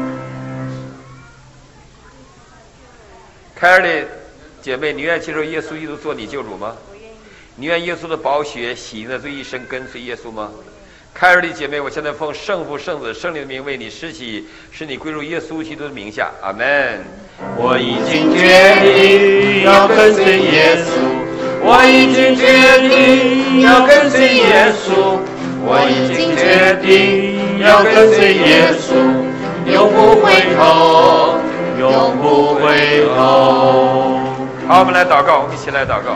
凯尔利姐妹，你愿接受耶稣基督做你救主吗？你愿耶稣的宝血洗净的罪一生跟随耶稣吗？凯尔利姐妹，我现在奉圣父、圣子、圣灵的名为你施洗，使你归入耶稣基督的名下。阿门。 我已经决定要跟随耶稣，我已经决定要跟随耶稣，我已经决定要跟随耶稣，永不回头，永不回头。 好，我们来祷告，我们一起来祷告。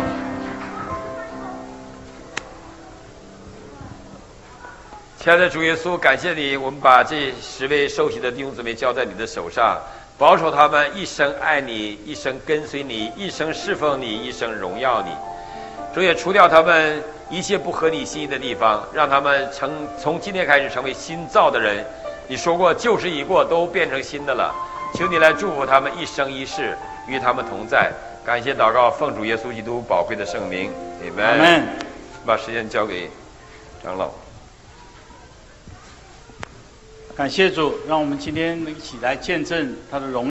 亲爱的主耶稣，感谢你，我们把这10位受洗的弟兄姊妹交在你的手上，保守他们一生爱你，一生跟随你，一生侍奉你，一生荣耀你。主也除掉他们一切不合你心意的地方，让他们从今天开始成为新造的人。你说过旧事已过，都变成新的了。求你来祝福他们一生一世，与他们同在。感谢祷告，奉主耶稣基督宝贵的圣名，阿们。把时间交给长老。 感谢主，让我们今天一起来见证他的荣耀。